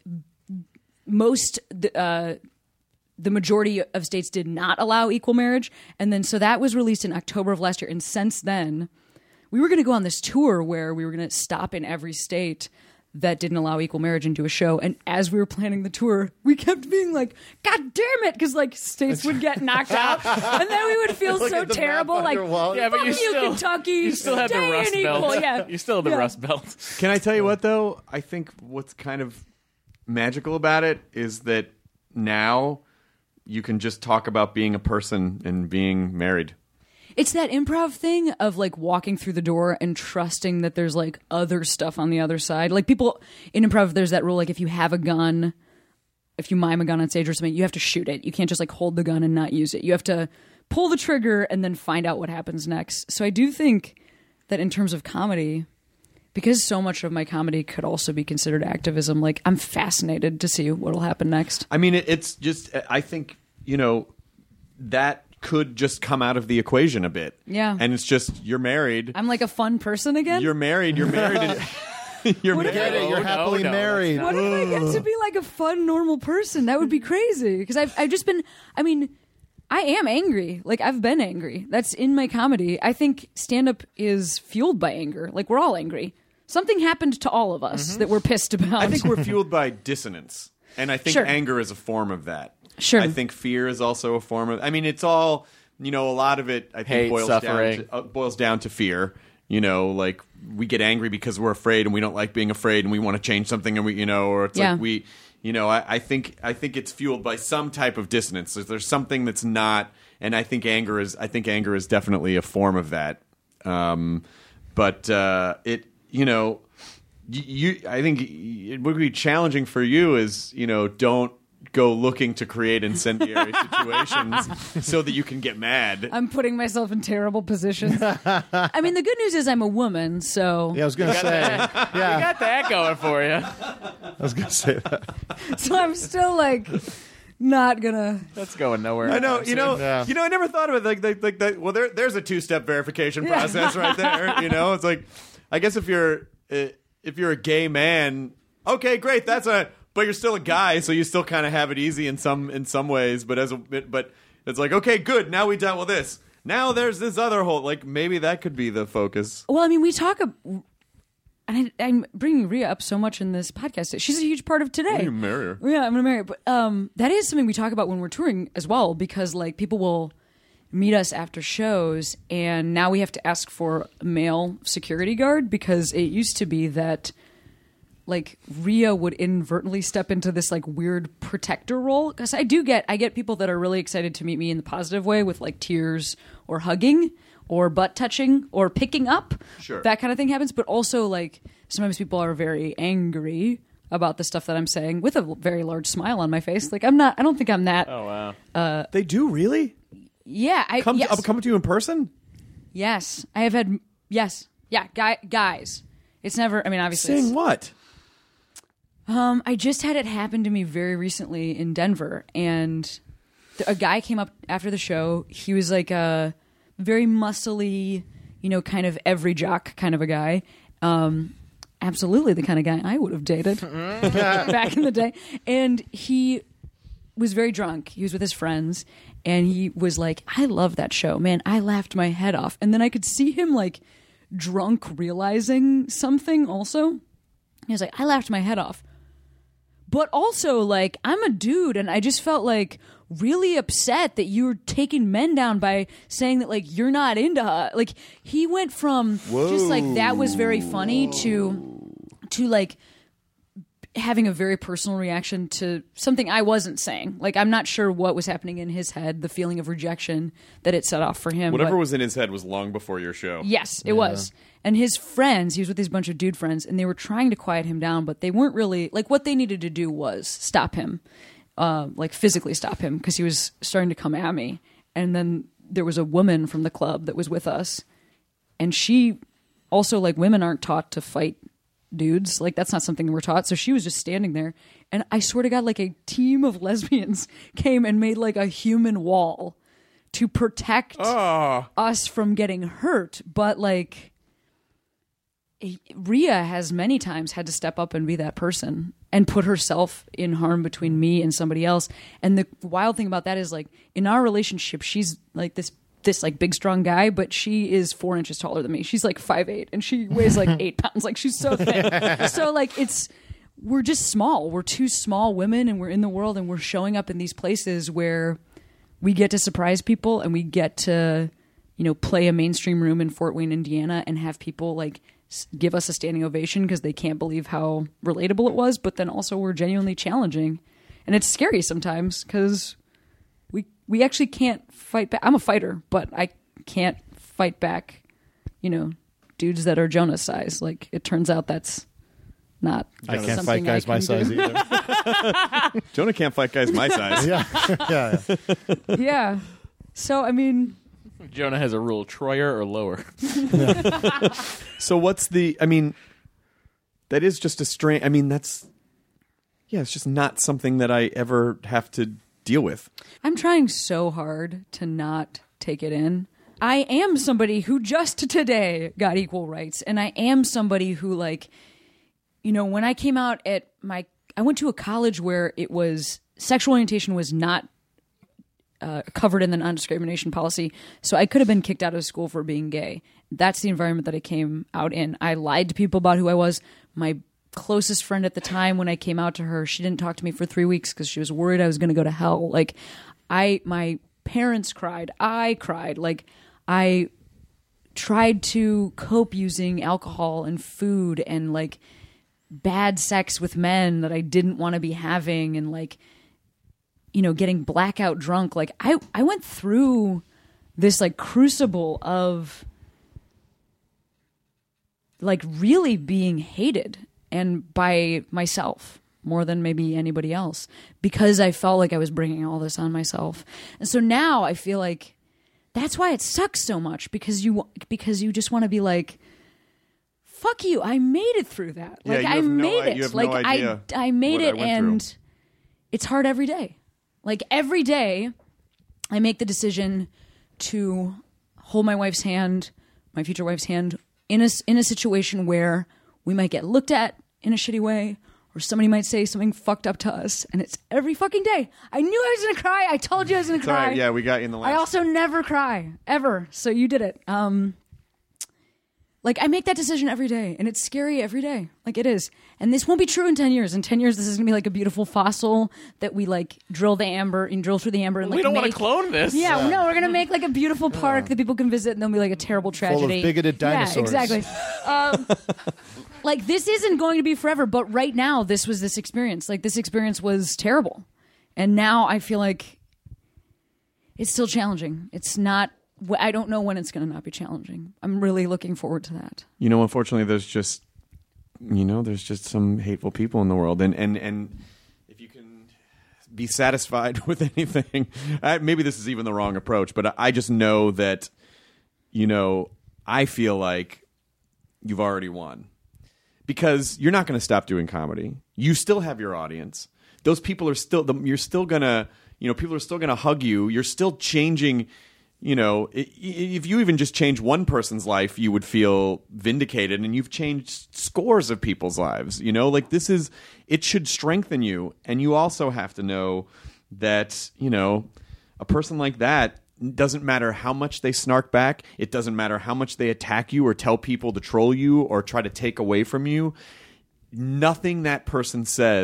the majority of states did not allow equal marriage. And then so that was released in October of last year, and since then we were going to go on this tour where we were going to stop in every state that didn't allow equal marriage and do a show. And as we were planning the tour, we kept being like, God damn it, because like states would get knocked out, and then we would feel
Look
so
at the
terrible.
map on
Like,
your wall.
Yeah, but
fuck
you
you,
still,
Kentucky,
you still have the
stay
Rust
unequal.
Belt.
Yeah.
You still have the
Yeah.
Rust Belt.
Can I tell you what, though? I think what's kind of magical about it is that now you can just talk about being a person and being married.
It's that improv thing of like walking through the door and trusting that there's like other stuff on the other side. Like people in improv, there's that rule, like if you have a gun, if you mime a gun on stage or something, you have to shoot it. You can't just like hold the gun and not use it. You have to pull the trigger and then find out what happens next. So I do think that in terms of comedy, because so much of my comedy could also be considered activism, like I'm fascinated to see what'll happen next.
I mean, it's just, I think, that could just come out of the equation a bit.
Yeah.
And it's just, you're married.
I'm like a fun person again.
You're married. You're married. You're
What if
married.
Get it? You're
no,
happily
no,
married.
What if I get to be like a fun, normal person? That would be crazy. Because I've just been, I mean, I am angry. Like, I've been angry. That's in my comedy. I think stand-up is fueled by anger. Like, we're all angry. Something happened to all of us that we're pissed about.
I think we're fueled by dissonance. And I think
Sure.
anger is a form of that.
Sure.
I think fear is also a form of, I mean, it's all, a lot of it, I think,
Hate, suffering.
boils down to fear. Like we get angry because we're afraid and we don't like being afraid and we want to change something and we, or it's
Yeah.
like we, I think it's fueled by some type of dissonance. There's something that's not, and I think anger is definitely a form of that. But it, I think it would be challenging for you is, don't go looking to create incendiary situations so that you can get mad.
I'm putting myself in terrible positions. I mean, the good news is I'm a woman, so
Yeah, I was gonna say.
You
Yeah,
got that going for you.
I was gonna say that.
so I'm still like not gonna.
That's going nowhere.
I know,
Yeah.
I never thought of it like that. Well, there's a two-step verification process right there. It's like, I guess if you're a gay man, okay, great, but you're still a guy, so you still kind of have it easy in some ways. But but it's like, okay, good, now we dealt with this. Now there's this other whole, like maybe that could be the focus.
Well, I mean, we talk, and I'm bringing Rhea up so much in this podcast. She's a huge part of today.
You marry her.
Yeah, I'm gonna marry her. But that is something we talk about when we're touring as well, because like people will meet us after shows, and now we have to ask for a male security guard because it used to be that like Rhea would inadvertently step into this like weird protector role. Because I get people that are really excited to meet me in the positive way with like tears or hugging or butt touching or picking up.
Sure.
That kind of thing happens. But also like sometimes people are very angry about the stuff that I'm saying with a very large smile on my face. Like I don't think I'm that.
Oh, wow.
They do really
Yeah.
come
yes.
to you in person.
Yes. I have had, yes. Yeah. Guys. It's never, I mean, obviously.
Saying what?
I just had it happen to me very recently in Denver, and a guy came up after the show. He was like a very muscly, kind of every jock kind of a guy. Absolutely the kind of guy I would have dated back in the day. And he was very drunk. He was with his friends, and he was like, I love that show, man. I laughed my head off. And then I could see him like drunk realizing something also. He was like, I laughed my head off. But also, like, I'm a dude, and I just felt like really upset that you were taking men down by saying that, like, you're not into her. Like, he went from just like that was very funny to like having a very personal reaction to something I wasn't saying. Like, I'm not sure what was happening in his head, the feeling of rejection that it set off for him.
Whatever was in his head was long before your show.
Yes, it was. And his friends, he was with these bunch of dude friends, and they were trying to quiet him down, but they weren't really, like, what they needed to do was stop him, like physically stop him, because he was starting to come at me. And then there was a woman from the club that was with us, and she also, like, women aren't taught to fight dudes. Like, that's not something we're taught. So she was just standing there, and I swear to God, like, a team of lesbians came and made, like, a human wall to protect us from getting hurt. But, like, Rhea has many times had to step up and be that person and put herself in harm between me and somebody else. And the wild thing about that is, like, in our relationship, she's like this like big strong guy, but she is 4 inches taller than me. She's like 5'8", and she weighs like 8 pounds. Like, she's so thick. So, like, we're just small. We're two small women, and we're in the world, and we're showing up in these places where we get to surprise people, and we get to, you know, play a mainstream room in Fort Wayne, Indiana, and have people like give us a standing ovation because they can't believe how relatable it was. But then also we're genuinely challenging, and it's scary sometimes because we actually can't fight back. I'm a fighter, but I can't fight back, you know, dudes that are Jonah's size. Like, it turns out that's not
I can't
something
fight guys
I
my
can
size
do.
either.
Jonah can't fight guys my size.
yeah.
Yeah. So, I mean,
Jonah has a rule: Troyer or lower.
So what's the? I mean, that is just a strange. I mean, it's just not something that I ever have to deal with.
I'm trying so hard to not take it in. I am somebody who just today got equal rights, and I am somebody who, like, you know, when I came out I went to a college where it was sexual orientation was not covered in the non-discrimination policy, so I could have been kicked out of school for being gay. That's the environment that I came out in. I lied to people about who I was. My closest friend at the time, when I came out to her, she didn't talk to me for 3 weeks because she was worried I was going to go to hell. Like, my parents cried. I cried. Like, I tried to cope using alcohol and food and, like, bad sex with men that I didn't want to be having, and, like, you know, getting blackout drunk. Like, I went through this, like, crucible of, like, really being hated, and by myself more than maybe anybody else, because I felt like I was bringing all this on myself. And so now I feel like that's why it sucks so much, because you just want to be like, fuck you, I made it through that.
Yeah,
like,
you
I
have
made it.
You have
like,
no idea
I made
what
it,
I went
and
through.
it's hard every day. Like, every day I make the decision to hold my wife's hand, my future wife's hand, in a situation where we might get looked at in a shitty way, or somebody might say something fucked up to us, and it's every fucking day. I knew I was gonna cry. I told you I was gonna cry.
Sorry, yeah, we got you in the last.
I also never cry, ever. So you did it. Like, I make that decision every day, and it's scary every day. Like, it is. And this won't be true in 10 years. In 10 years, this is going to be like a beautiful fossil that we, like, drill through the amber and, like,
We don't want
make.
to clone this.
Yeah, no, we're going to make, like, a beautiful park that people can visit, and there'll be, like, a terrible tragedy.
Full of bigoted dinosaurs.
Yeah, exactly. Like, this isn't going to be forever, but right now, this was this experience. Like, this experience was terrible. And now I feel like it's still challenging. It's not... I don't know when it's going to not be challenging. I'm really looking forward to that.
You know, unfortunately, there's just some hateful people in the world, and if you can be satisfied with anything, maybe this is even the wrong approach, but I just know that, you know, I feel like you've already won, because you're not going to stop doing comedy. You still have your audience. Those people are still. You're still gonna. You know, people are still gonna hug you. You're still changing. You know, if you even just change one person's life, you would feel vindicated, and you've changed scores of people's lives. You know, like, it should strengthen you. And you also have to know that, you know, a person like that, doesn't matter how much they snark back. It doesn't matter how much they attack you or tell people to troll you or try to take away from you. Nothing that person says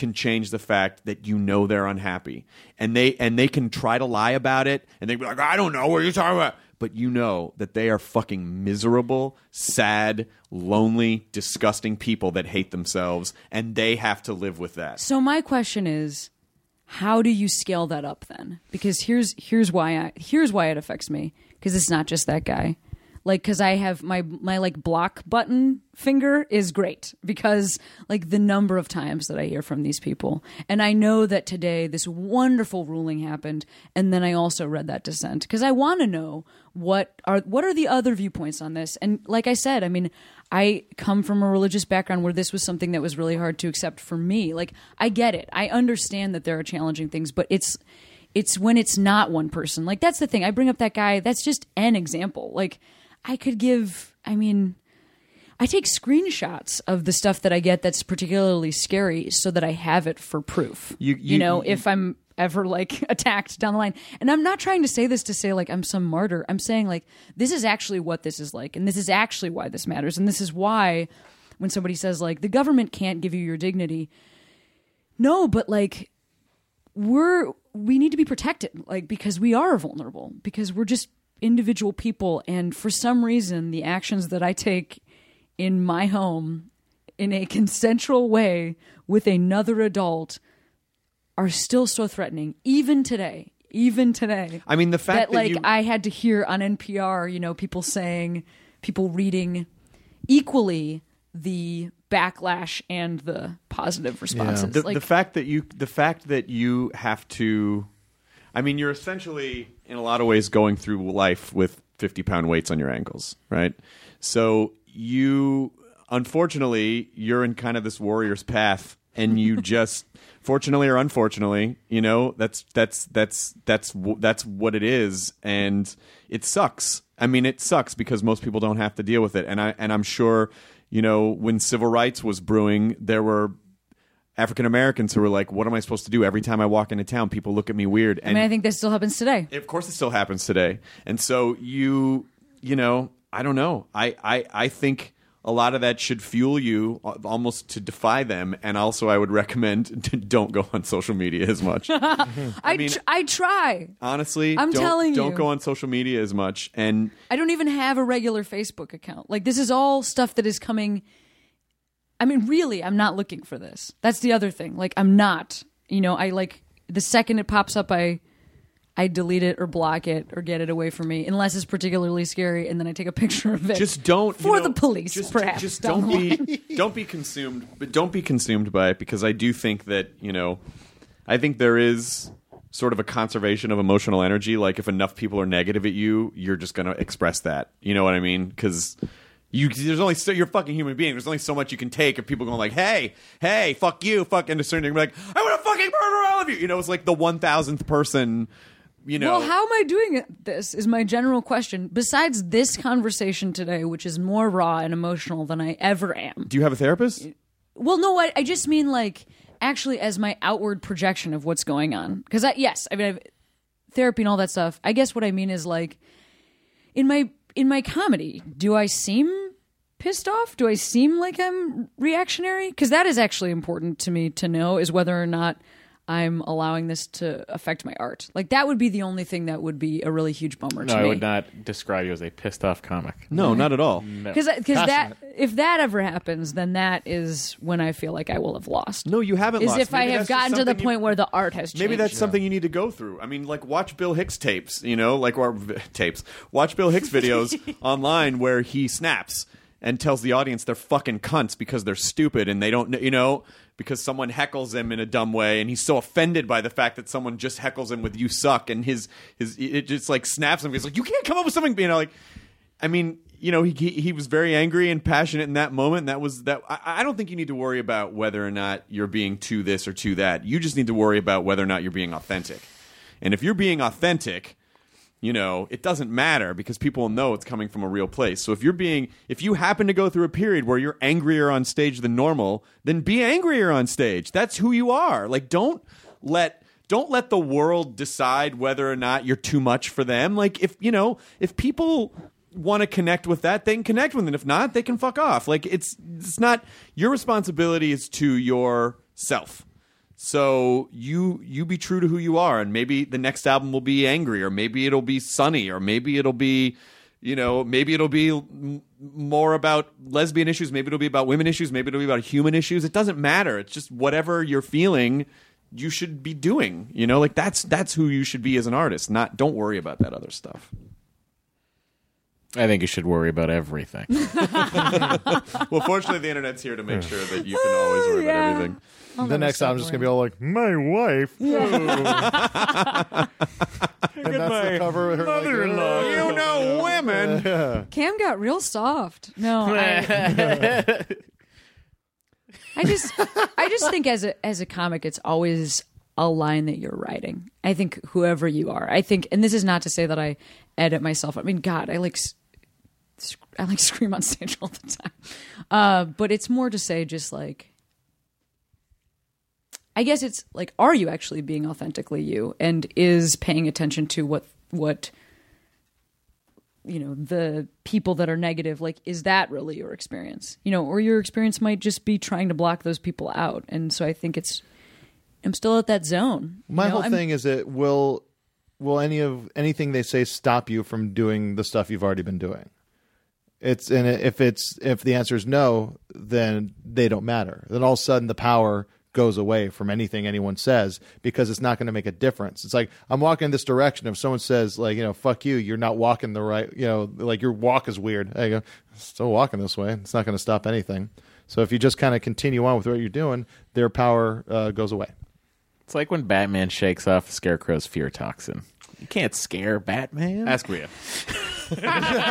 can change the fact that you know they're unhappy, and they can try to lie about it, and they be like, I don't know what you're talking about, but you know that they are fucking miserable, sad, lonely, disgusting people that hate themselves, and they have to live with that.
So my question is, how do you scale that up then? Because here's why it affects me, because it's not just that guy. Like, because I have my like block button finger is great, because like the number of times that I hear from these people, and I know that today this wonderful ruling happened, and then I also read that dissent because I want to know what are the other viewpoints on this. And like I said, I mean, I come from a religious background where this was something that was really hard to accept for me. Like, I get it, I understand that there are challenging things, but it's when it's not one person. Like, that's the thing. I bring up that guy. That's just an example. Like, I could give, I mean, I take screenshots of the stuff that I get that's particularly scary so that I have it for proof. You know, if I'm ever like attacked down the line. And I'm not trying to say this to say like I'm some martyr. I'm saying like this is actually what this is like, and this is actually why this matters. And this is why when somebody says like the government can't give you your dignity. No, but like we need to be protected, like, because we are vulnerable, because we're just individual people, and for some reason the actions that I take in my home in a consensual way with another adult are still so threatening, even today. I mean, the fact that like I had to hear on NPR, you know, people reading equally the backlash and the positive responses.
Yeah. The fact that you have to, I mean, you're essentially, in a lot of ways, going through life with 50-pound weights on your ankles, right? So unfortunately, you're in kind of this warrior's path, and you just, fortunately or unfortunately, you know, that's what it is, and it sucks. I mean, it sucks because most people don't have to deal with it, and I'm sure, you know, when civil rights was brewing, there were African Americans who were like, what am I supposed to do? Every time I walk into town, people look at me weird. And
I think that still happens today.
Of course it still happens today. And so you know, I don't know. I think a lot of that should fuel you almost to defy them. And also I would recommend don't go on social media as much.
I try.
Honestly,
telling you.
Don't go on social media as much. And
I don't even have a regular Facebook account. Like, this is all stuff that is coming. I mean, really, I'm not looking for this. That's the other thing. Like, I'm not. You know, I like, the second it pops up, I delete it or block it or get it away from me, unless it's particularly scary, and then I take a picture of it.
Just don't
for the police. Perhaps
just don't be consumed, but don't be consumed by it, because I do think that, you know, I think there is sort of a conservation of emotional energy. Like, if enough people are negative at you, you're just going to express that. You know what I mean? Because there's only you're a fucking human being. There's only so much you can take of people going like, hey, fuck you, fuck, and a certain you're like, I want to fucking murder all of you. You know, it's like the 1,000th person. You know.
Well, how am I doing this is my general question. Besides this conversation today, which is more raw and emotional than I ever am.
Do you have a therapist?
Well, no, I just mean like actually as my outward projection of what's going on. Because I mean, I've therapy and all that stuff. I guess what I mean is like in my comedy, do I seem pissed off? Do I seem like I'm reactionary? Because that is actually important to me to know, is whether or not I'm allowing this to affect my art. Like, that would be the only thing that would be a really huge bummer to me.
No, I would not describe you as a pissed off comic.
No, not at all.
Because that, if that ever happens, then that is when I feel like I will have lost.
No, you haven't lost.
Is if
Maybe
I have gotten to the point where the art has changed.
Maybe that's something you need to go through. I mean, like, watch Bill Hicks tapes, you know, like, or tapes. Watch Bill Hicks videos online where he snaps and tells the audience they're fucking cunts because they're stupid and they don't, you know, because someone heckles him in a dumb way, and he's so offended by the fact that someone just heckles him with "you suck," and it just like snaps him. He's like, "You can't come up with something," you know, like, I mean, you know, he was very angry and passionate in that moment. And that was that. I don't think you need to worry about whether or not you're being to this or to that. You just need to worry about whether or not you're being authentic. And if you're being authentic, you know, it doesn't matter, because people will know it's coming from a real place. So if you happen to go through a period where you're angrier on stage than normal, then be angrier on stage. That's who you are. Like, don't let the world decide whether or not you're too much for them. Like, if people want to connect with that, they can connect with it. If not, they can fuck off. Like, it's not your responsibility, is to yourself. So you be true to who you are, and maybe the next album will be angry, or maybe it'll be sunny, or maybe it'll be, maybe it'll be more about lesbian issues, maybe it'll be about women issues, maybe it'll be about human issues. It doesn't matter. It's just whatever you're feeling, you should be doing. Like that's who you should be as an artist. Don't worry about that other stuff.
I think you should worry about everything.
Well, fortunately, the internet's here to make sure that you can always worry about everything.
The next album's just going to be all like, my wife. And that's the cover of her
Mother-in-law.
Women.
Cam got real soft. No, I just think as a comic, it's always a line that you're writing. I think whoever you are, and this is not to say that I edit myself. I mean, God, I like scream on stage all the time. But it's more to say just like, I guess it's like, are you actually being authentically you, and is paying attention to what the people that are negative, like, is that really your experience? Or your experience might just be trying to block those people out. And so I think I'm still at that zone.
My whole thing is that will anything they say stop you from doing the stuff you've already been doing? If the answer is no, then they don't matter. Then all of a sudden the power goes away from anything anyone says, because it's not going to make a difference. It's like, I'm walking in this direction. If someone says, like, fuck you, you're not walking the right, like, your walk is weird. I go, still walking this way. It's not going to stop anything. So if you just kind of continue on with what you're doing, their power goes away.
It's like when Batman shakes off the Scarecrow's fear toxin. You can't scare Batman.
Ask Rhea.
No,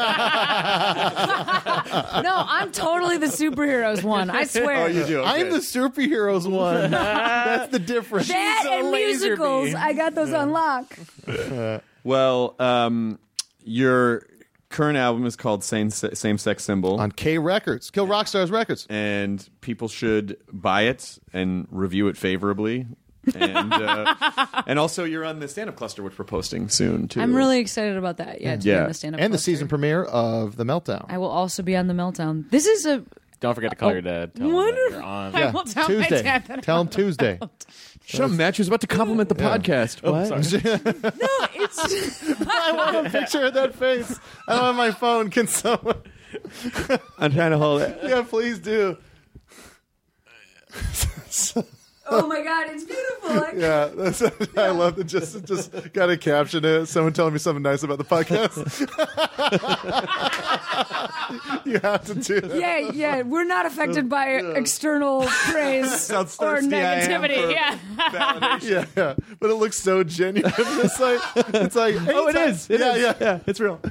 I'm totally the superheroes one. I swear.
Oh, you do. Okay.
I'm the superheroes one. That's the difference.
That and musicals, I got those on lock.
Well, your current album is called Same Sex Symbol
On K Records. Kill Rockstars Records.
and people should buy it and review it favorably. And also you're on the stand-up cluster, which we're posting soon too.
I'm really excited about that. Yeah, to be on the stand-up
And the
cluster.
season premiere of The Meltdown.
I will also be on the Meltdown. This is a
Don't forget to call your dad. Tell him that you're on.
I will tell my
Tuesday.
dad that
Tell him Tuesday.
Shut up, Matt. She was about to compliment the podcast. What?
no, it's
I want a picture of that face. I don't have my phone. Can someone?
I'm trying to hold it.
Yeah, please do.
oh my God, it's beautiful.
Yeah, I love it. Just gotta caption it. Someone telling me something nice about the podcast. You have to do that.
Yeah, we're not affected by external praise or
thirsty I am
negativity.
for
Yeah.
validation.
Yeah, but it looks so genuine. It's like,
Oh, it is. It is. Yeah, it's real.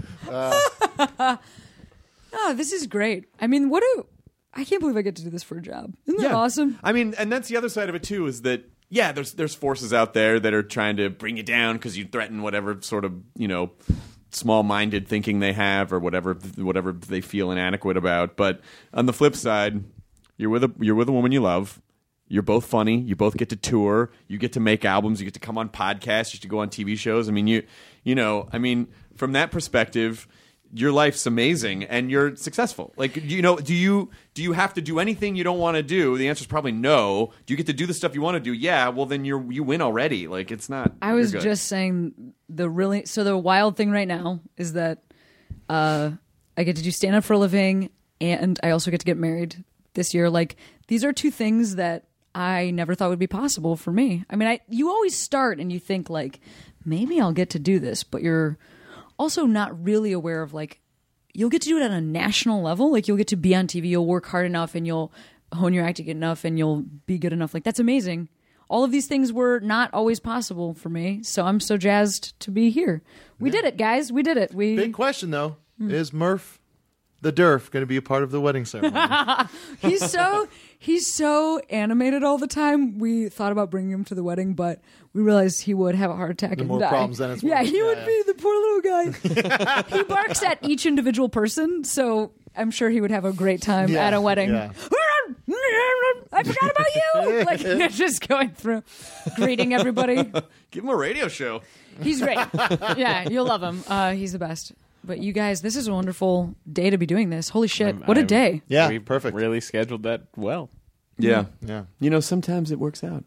Oh, this is great. I mean, I can't believe I get to do this for a job. Isn't that awesome?
I mean, and that's the other side of it too, is that there's forces out there that are trying to bring you down because you threaten whatever sort of small-minded thinking they have, or whatever they feel inadequate about. But on the flip side, you're with a woman you love. You're both funny. You both get to tour. You get to make albums. You get to come on podcasts. You get to go on TV shows. I mean, from that perspective, your life's amazing and you're successful. Like, do you have to do anything you don't want to do? The answer is probably no. Do you get to do the stuff you want to do? Yeah. Well, then you win already. Like, it's not.
I was just saying the wild thing right now is that I get to do stand up for a living, and I also get to get married this year. Like, these are two things that I never thought would be possible for me. I mean, you always start and you think like, maybe I'll get to do this, but you're also not really aware of like, you'll get to do it at a national level. Like, you'll get to be on TV, you'll work hard enough, and you'll hone your acting enough, and you'll be good enough. Like, that's amazing. All of these things were not always possible for me, so I'm so jazzed to be here. We did it, guys. We did it.
Big question though: is Murph the Durf going to be a part of the wedding ceremony?
He's so animated all the time. We thought about bringing him to the wedding, but we realized he would have a heart attack and
more
die.
problems than it's
yeah,
worth.
he would be the poor little guy. He barks at each individual person, so I'm sure he would have a great time at a wedding.
Yeah.
I forgot about you. Like, just going through, greeting everybody.
Give him a radio show.
He's great. Yeah, you'll love him. He's the best. But you guys, this is a wonderful day to be doing this. Holy shit. What a day.
Yeah,
We
perfect.
really scheduled that well.
Yeah.
Yeah.
Sometimes it works out.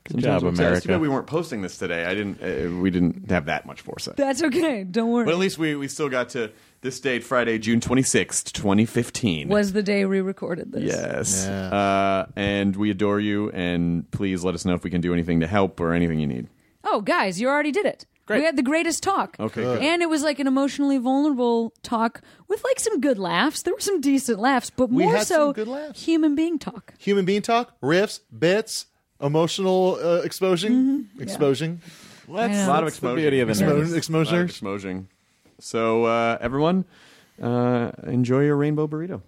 Good job,
It's
America.
too bad we weren't posting this today. We didn't have that much foresight.
That's okay. Don't worry.
But at least we still got to this date, Friday, June 26th, 2015.
Was the day we recorded this.
Yes.
Yeah.
And we adore you, and please let us know if we can do anything to help or anything you need.
Oh, guys, you already did it.
Great.
We had the greatest talk.
Okay, good.
And it was like an emotionally vulnerable talk with like some good laughs. There were some decent laughs, but
We
more
had
so
some good laughs.
human being talk.
Human being talk, riffs, bits, emotional exposing. Exposing.
A lot of
That's the beauty of the
Exposing.
Nerdist.
Exposure.
Exposing. So, everyone, enjoy your rainbow burrito.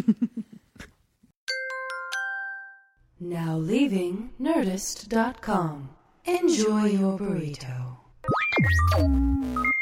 Now leaving Nerdist.com. Enjoy your burrito.